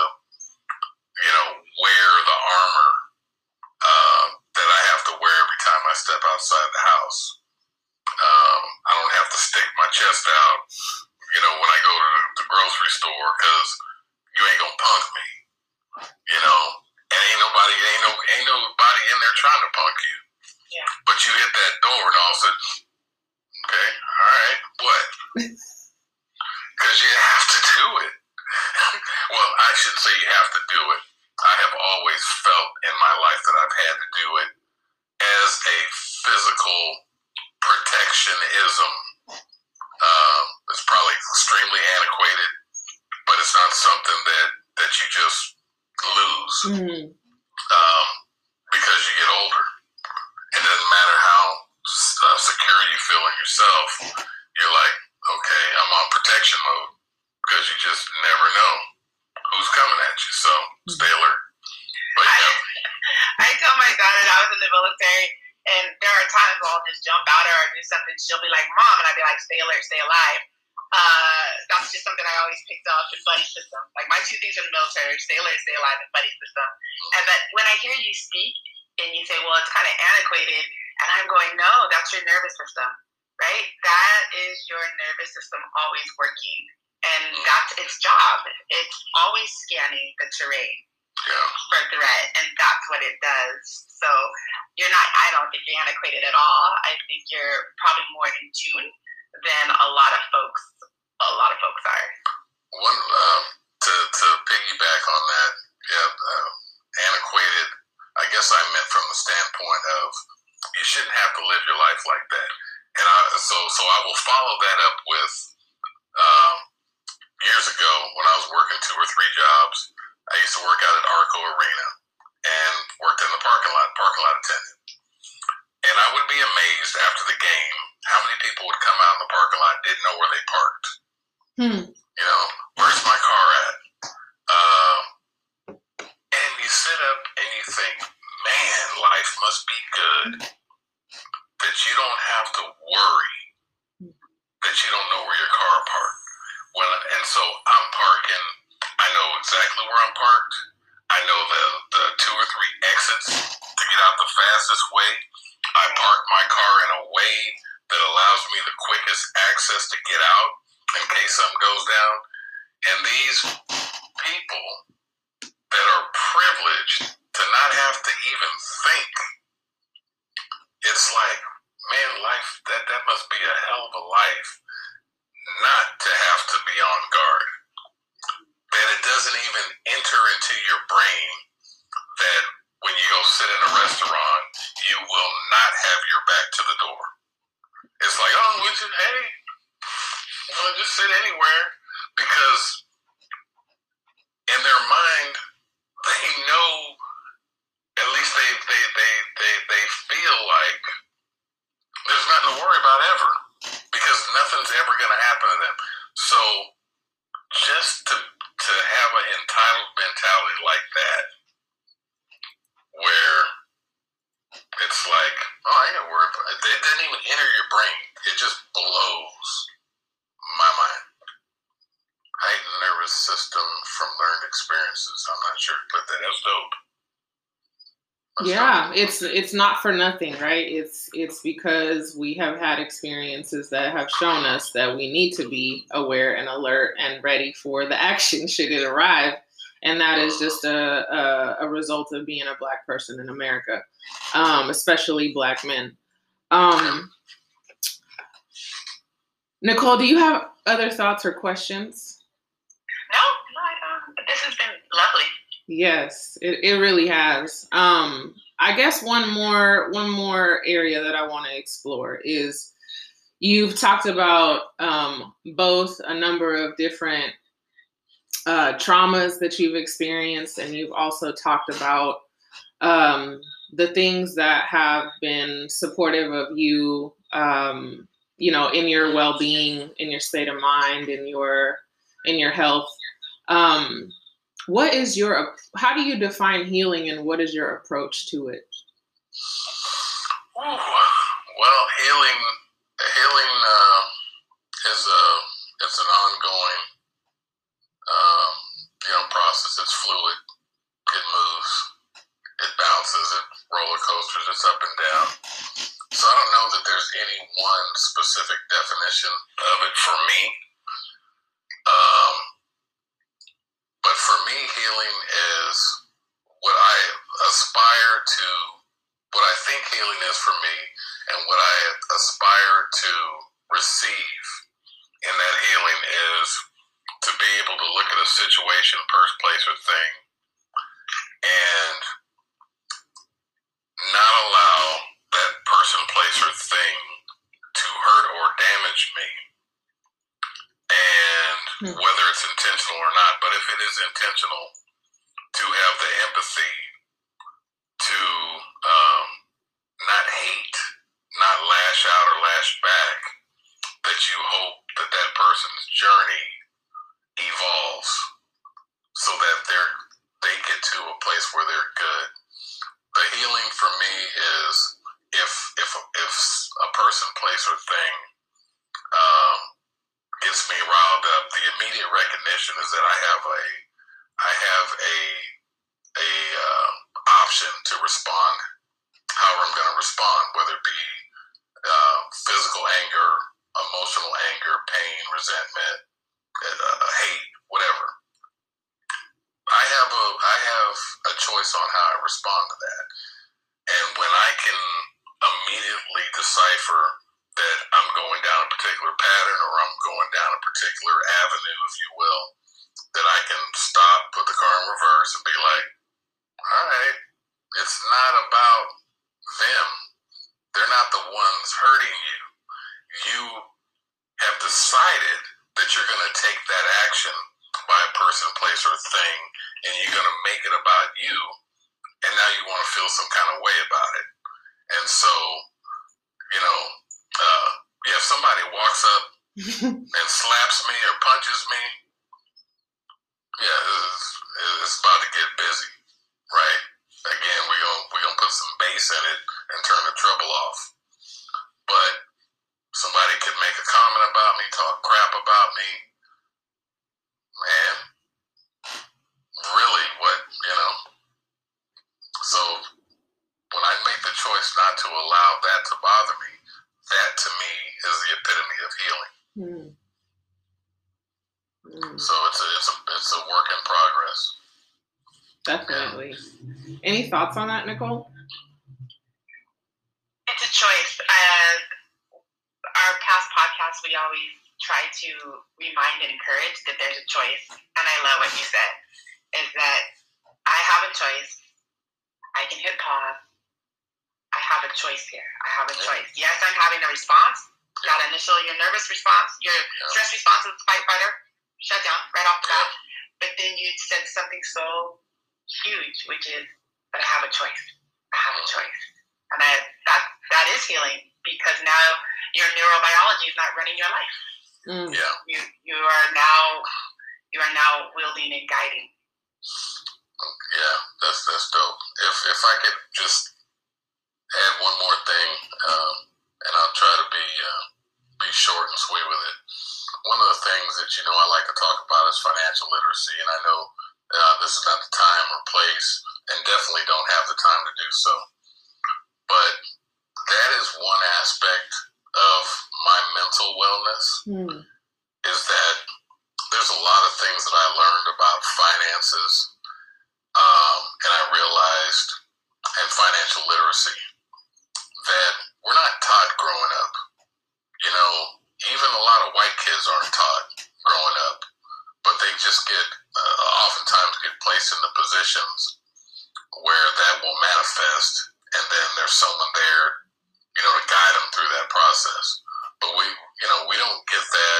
wear the armor that I have to wear every time I step outside the house. I don't have to stick my chest out, when I go to the grocery store, because you ain't gonna punk me, and ain't nobody in there trying to punk you. Yeah. But you hit that door and all of a sudden, okay, all right, what? Because you have to do it. Well, I shouldn't say you have to do it. I have always felt in my life that I've had to do it as a physical protectionism. It's probably extremely antiquated, but it's not something that you just lose because you get older. It doesn't matter how secure you feel in yourself. You're like, okay, I'm on protection mode because you just never know who's coming at you. So stay alert. But I tell my daughter that I was in the military, and there are times where I'll just jump out or do something. She'll be like, "Mom," and I'd be like, "Stay alert, stay alive." That's just something I always picked up in buddy system. Like my two things in the military: stay alert, stay alive, and buddy system. And but when I hear you speak and you say, "Well, it's kind of antiquated," and I'm going, "No, that's your nervous system, right? That is your nervous system always working, and that's its job. It's always scanning the terrain." For threat, and that's what it does. So you're not, I don't think you're antiquated at all. I think you're probably more in tune than a lot of folks are. One to piggyback on that, antiquated, I guess I meant from the standpoint of you shouldn't have to live your life like that. And so I will follow that up with years ago when I was working 2 or 3 jobs. I used to work out at Arco Arena and worked in the parking lot attendant. And I would be amazed after the game how many people would come out in the parking lot and didn't know where they parked. You know, where's my car at? And you sit up and you think, man, life must be good that you don't have to worry that you don't know where your car parked. And so I'm parking. I know exactly where I'm parked. I know the 2 or 3 exits to get out the fastest way. I park my car in a way that allows me the quickest access to get out in case something goes down. And these people that are privileged to not have to even think, it's like, man, life, that must be a hell of a life not to have to be on guard. That it doesn't even enter into your brain that when you go sit in a restaurant, you will not have your back to the door. It's like, oh, hey, you want to just sit anywhere? Because in their mind, they know, at least they feel like there's nothing to worry about ever because nothing's ever going to happen to them. So just to have an entitled mentality like that, where it's like, oh, I ain't gonna worry about it. It doesn't even enter your brain. It just blows my mind. Heightened nervous system from learned experiences. I'm not sure to put that. That's dope. It's not for nothing, right? It's because we have had experiences that have shown us that we need to be aware and alert and ready for the action should it arrive. And that is just a result of being a Black person in America, especially Black men. Nicole, do you have other thoughts or questions? No, I don't. This has been lovely. Yes, it really has. I guess one more area that I want to explore is you've talked about both a number of different traumas that you've experienced, and you've also talked about the things that have been supportive of you, you know, in your well-being, in your state of mind, in your health. How do you define healing, and what is your approach to it? Well, healing it's an ongoing process. It's fluid. It moves. It bounces. It roller coasters. It's up and down. So I don't know that there's any one specific definition of it for me. But for me, healing is what I aspire to, what I think healing is for me, and what I aspire to receive in that healing is to be able to look at a situation, person, place, or thing and not allow that person, place, or thing to hurt or damage me. And whether it's intentional or not, but if it is intentional, to have the empathy to not hate, not lash out or lash back, that you hope that that person's journey evolves so that they get to a place where they're good. The healing for me is if a person, place, or thing gets me riled up, the immediate recognition is that I have a option to respond however I'm going to respond, whether it be physical anger, emotional anger, pain, resentment, hate, whatever. I have a choice on how I respond to that. And when I can immediately decipher that I'm going down a particular pattern or I'm going down a particular avenue, if you will, that I can stop, put the car in reverse and be like, all right, it's not about them. They're not the ones hurting you. You have decided that you're going to take that action by a person, place, or thing, and you're going to make it about you, and now you want to feel some kind of way about it. And so, if somebody walks up and slaps me or punches me, it's about to get busy, right? Again, we're gonna put some bass in it and turn the trouble off. But somebody could make a comment about me, talk crap about me, man. Really, So when I make the choice not to allow that to bother me, that to me is the epitome of healing. So it's a work in progress. Definitely. Any thoughts on that, Nicole? It's a choice. Our past podcasts, we always try to remind and encourage that there's a choice. And I love what you said, is that I have a choice. I can hit pause. I have a choice here. I have a choice. Yes, I'm having a response. Your nervous response, your stress response is fight, fighter, shut down right off the bat. But then you said something so huge, which is, but I have a choice. I have a choice. And that is healing, because now your neurobiology is not running your life. You are now wielding and guiding. Yeah, that's dope. If I could just add one more thing, and I'll try to be short and sweet with it. One of the things that I like to talk about is financial literacy, and I know this is not the time or place, and definitely don't have the time to do so. But that is one aspect of my mental wellness, is that there's a lot of things that I learned about finances, and I realized, and financial literacy, that we're not taught growing up. Even a lot of white kids aren't taught growing up, but they just oftentimes get placed into positions where that will manifest, and then there's someone there, to guide them through that process. But we don't get that,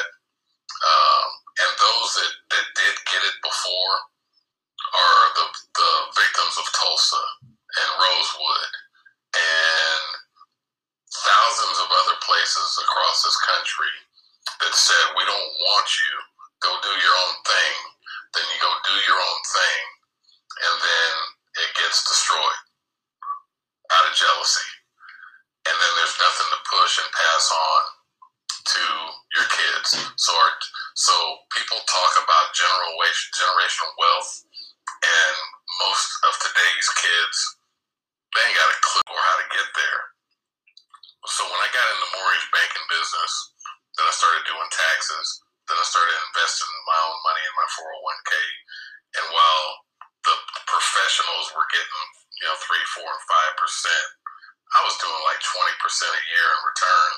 and those that did get it before are the victims of Tulsa and Rosewood and thousands of other places across this country that said, we don't want you, go do your own thing. Then you go do your own thing, and then it gets destroyed out of jealousy. And then there's nothing to push and pass on to your kids. So people talk about generational wealth, and most of today's kids, they ain't got a clue how to get there. So when I got in the mortgage banking business, then I started doing taxes, then I started investing my own money in my 401k. And while the professionals were getting, 3, 4, and 5%, I was doing like 20% a year in returns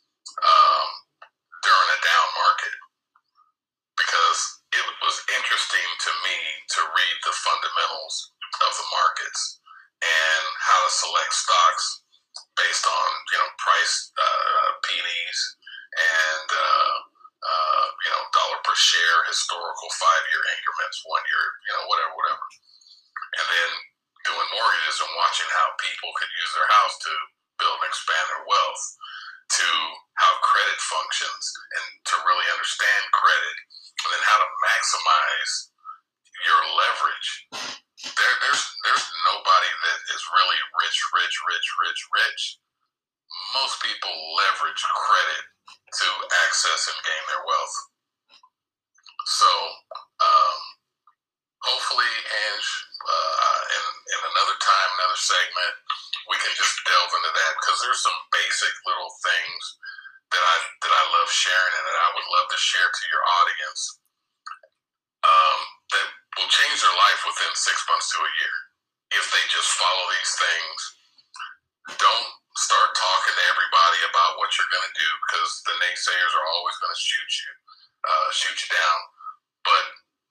during a down market, because it was interesting to me to read the fundamentals of the markets and how to select stocks based on price, PDs, and dollar per share, historical 5-year increments, 1 year, whatever. And then doing mortgages and watching how people could use their house to build and expand their wealth, to how credit functions and to really understand credit, and then how to maximize your leverage. There's nobody that is really rich. Most people leverage credit to access and gain their wealth. So hopefully, Ange, in another time, another segment, we can just delve into that, because there's some basic little things that I love sharing and that I would love to share to your audience that will change their life within 6 months to a year if they just follow these things. Don't start talking to everybody about what you're going to do, because the naysayers are always going to shoot you down. But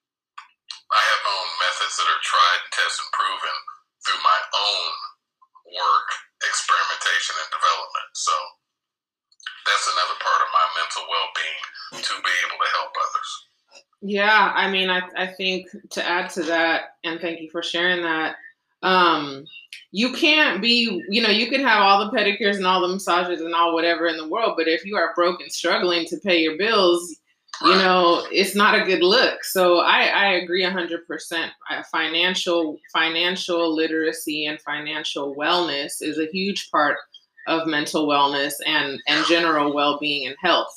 I have my own methods that are tried, tested, and proven through my own work, experimentation, and development. So that's another part of my mental well-being, to be able to help others. Yeah, I mean, I think to add to that, and thank you for sharing that, you can't be, you can have all the pedicures and all the massages and all whatever in the world, but if you are broke and struggling to pay your bills, it's not a good look. So I agree 100%. Financial literacy and financial wellness is a huge part of mental wellness and general well-being and health.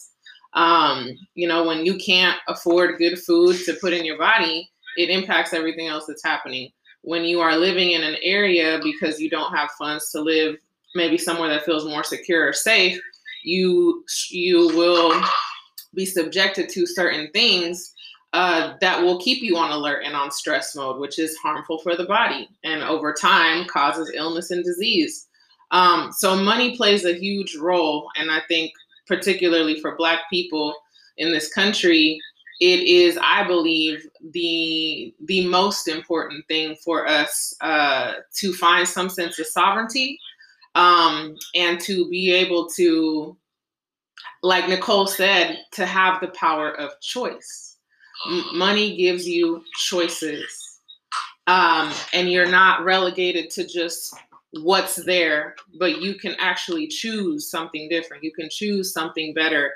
When you can't afford good food to put in your body, it impacts everything else that's happening. When you are living in an area because you don't have funds to live maybe somewhere that feels more secure or safe, you will be subjected to certain things that will keep you on alert and on stress mode, which is harmful for the body and over time causes illness and disease. So money plays a huge role. And I think particularly for Black people in this country, it is, I believe, the most important thing for us to find some sense of sovereignty and to be able to, like Nicole said, to have the power of choice. Money gives you choices, and you're not relegated to just what's there, but you can actually choose something different. You can choose something better,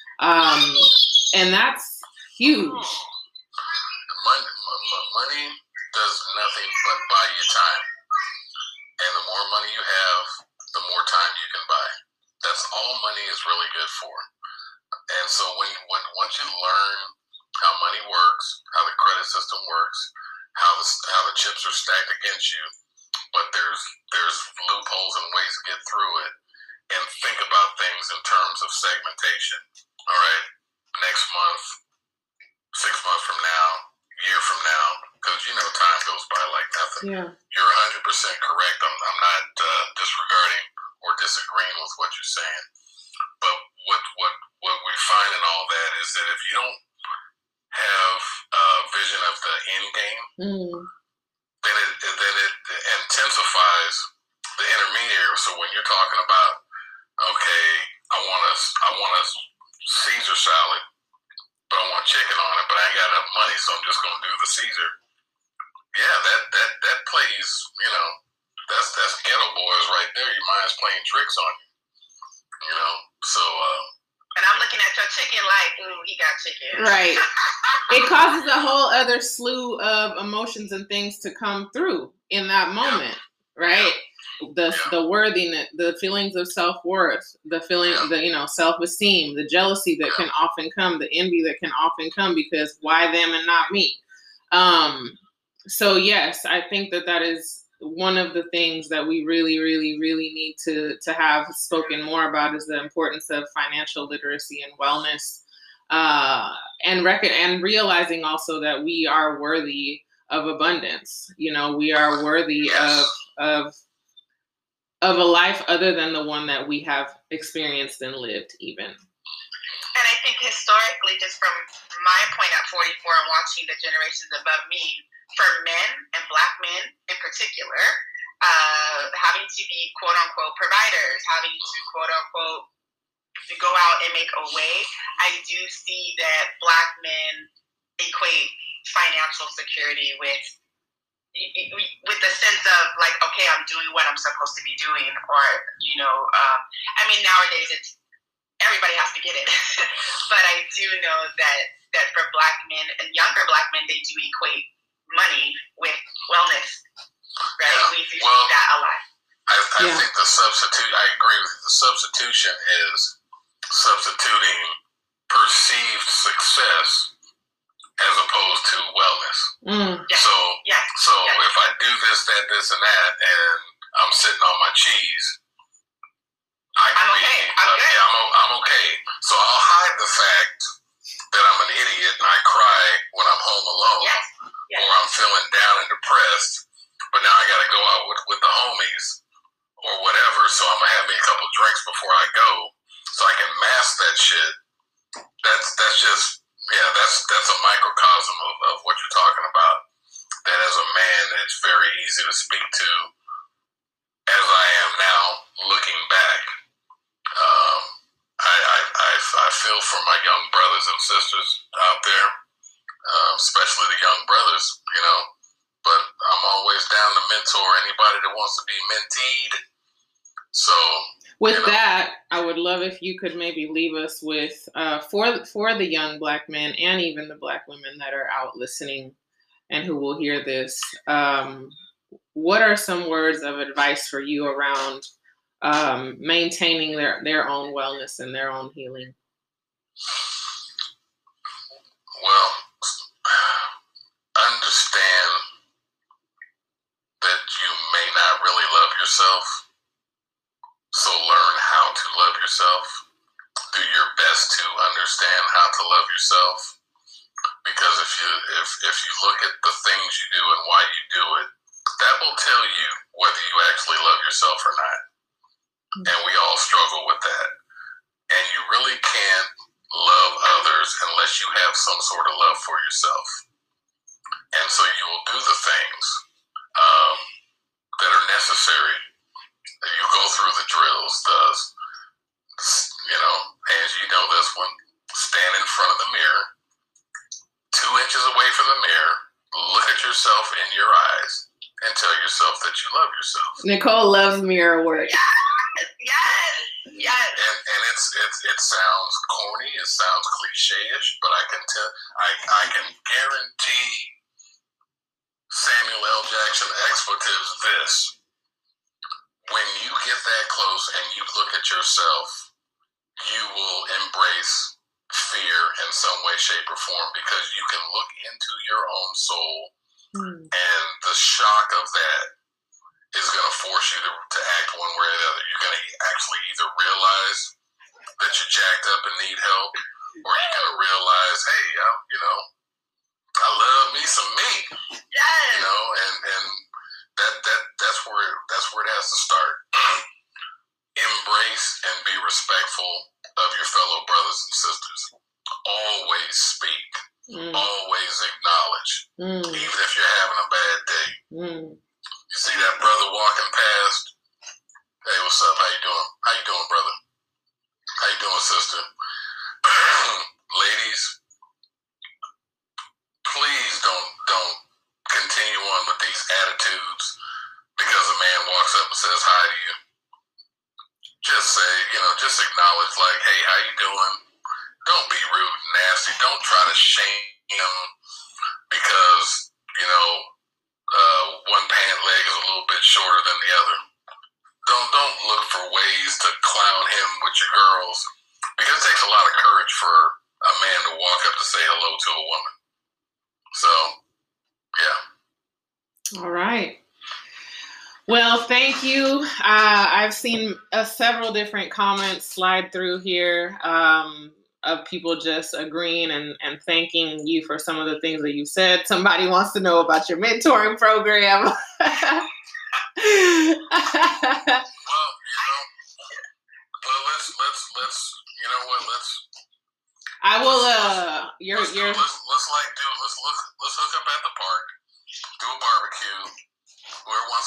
and that's huge. Money does nothing but buy you time, and the more money you have, the more time you can buy. That's all money is really good for. And so when once you learn how money works, how the credit system works, how the chips are stacked against you, but there's loopholes and ways to get through it, and think about things in terms of segmentation. All right, next month, 6 months from now, year from now, because time goes by like nothing. Yeah. You're 100% correct. I'm not disregarding or disagreeing with what you're saying. But what we find in all that is that if you don't have a vision of the end game, then it intensifies the intermediary. So when you're talking about, okay, I want a Caesar salad, but I want chicken on it, but I ain't got enough money, so I'm just going to do the Caesar. Yeah, that plays, that's ghetto boys right there. Your mind's playing tricks on you, so. And I'm looking at your chicken like, he got chicken. Right. It causes a whole other slew of emotions and things to come through in that moment, right? The worthiness, the feelings of self-worth, the feeling, self-esteem, the jealousy that can often come, the envy that can often come because why them and not me? So yes, I think that is one of the things that we really, really, really need to have spoken more about is the importance of financial literacy and wellness, and realizing also that we are worthy of abundance. We are worthy of a life other than the one that we have experienced and lived even. And I think historically, just from my point at 44 and watching the generations above me, for men and Black men in particular, having to be quote unquote providers, having to quote unquote go out and make a way, I do see that Black men equate financial security with the sense of like, okay, I'm doing what I'm supposed to be doing, or I mean, nowadays it's everybody has to get it, but I do know that for Black men and younger Black men, they do equate money with wellness, right? Yeah. We do see that a lot. I think I agree with you. The substitution is substituting perceived success as opposed to wellness. Yes. So if I do this, that, this, and that, and I'm sitting on my cheese, I'm okay. I'm okay. So I'll hide the fact that I'm an idiot and I cry when I'm home alone, or I'm feeling down and depressed, but now I got to go out with the homies or whatever. So I'm gonna have me a couple drinks before I go, so I can mask that shit. That's just. Yeah, that's a microcosm of what you're talking about. That as a man, it's very easy to speak to, as I am now, looking back. I feel for my young brothers and sisters out there, especially the young brothers, but I'm always down to mentor anybody that wants to be menteed. So with that, I would love if you could maybe leave us with, for the young Black men and even the Black women that are out listening and who will hear this, what are some words of advice for you around maintaining their own wellness and their own healing? Well, understand that you may not really love yourself. So learn how to love yourself. Do your best to understand how to love yourself. Because if you look at the things you do and why you do it, that will tell you whether you actually love yourself or not. And we all struggle with that. And you really can't love others unless you have some sort of love for yourself. And so you will do the things that are necessary. You go through the drills, as you know this one, stand in front of the mirror, 2 inches away from the mirror, look at yourself in your eyes, and tell yourself that you love yourself. Nicole loves mirror work. Yes. And it sounds corny, it sounds cliche-ish, but I can guarantee Samuel L. Jackson expletives this. When you get that close and you look at yourself, you will embrace fear in some way, shape, or form, because you can look into your own soul, and the shock of that is going to force you to act one way or the other. You're going to actually either realize that you're jacked up and need help, or you're going to realize, hey, I love me some me. Yes. And that's where it has to start. Embrace and be respectful of your fellow brothers and sisters. Always speak. Always acknowledge. Even if you're having a bad day. You see that brother walking past? Hey, what's up? How you doing? How you doing, brother? How you doing, sister? Ladies, please don't continue on with these attitudes because a man walks up and says hi to you. Just say, just acknowledge, like, hey, how you doing? Don't be rude and nasty. Don't try to shame him because, one pant leg is a little bit shorter than the other. Don't look for ways to clown him with your girls, because it takes a lot of courage for a man to walk up to say hello to a woman. So, yeah. All right. Well, thank you. I've seen several different comments slide through here of people just agreeing and thanking you for some of the things that you said. Somebody wants to know about your mentoring program. Well, let's you know what? I will. Let's hook up at the park.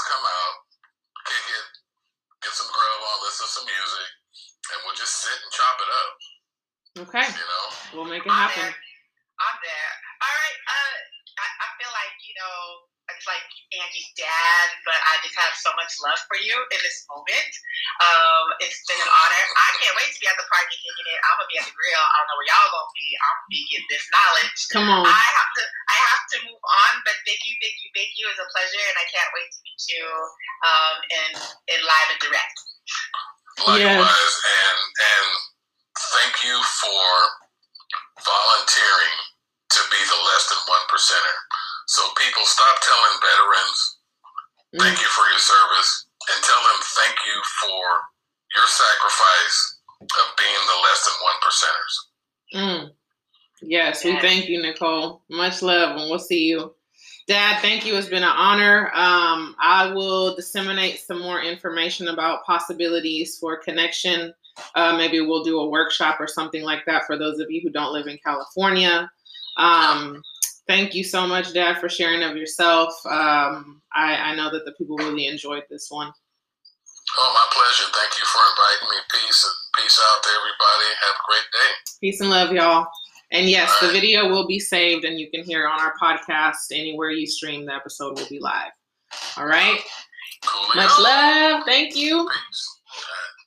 come out, kick it, get some grub on, listen to some music, and we'll just sit and chop it up. Okay. You know? We'll make it happen. I'm there. All right. I feel like, it's like Angie's dad, but I just have so much love for you in this moment. It's been an honor. I can't wait to be at the party kicking it. I'm gonna be at the grill. I don't know where y'all gonna be. I'm gonna be getting this knowledge. Come on. I have to move on, but thank you. It's a pleasure, and I can't wait to meet you in live and direct. Likewise, and thank you for volunteering to be the less than 1%er. So people, stop telling veterans thank you for your service, and tell them thank you for your sacrifice of being the less than 1%ers. Yes, we thank you, Nicole. Much love, and we'll see you. Dad, thank you. It's been an honor. I will disseminate some more information about possibilities for connection. Maybe we'll do a workshop or something like that for those of you who don't live in California. Thank you so much, Dad, for sharing of yourself. I know that the people really enjoyed this one. Oh, my pleasure. Thank you for inviting me. Peace out to everybody. Have a great day. Peace and love, y'all. And yes, the video will be saved, and you can hear it on our podcast. Anywhere you stream, the episode will be live. All right? Cool. Much love. Thank you. Peace.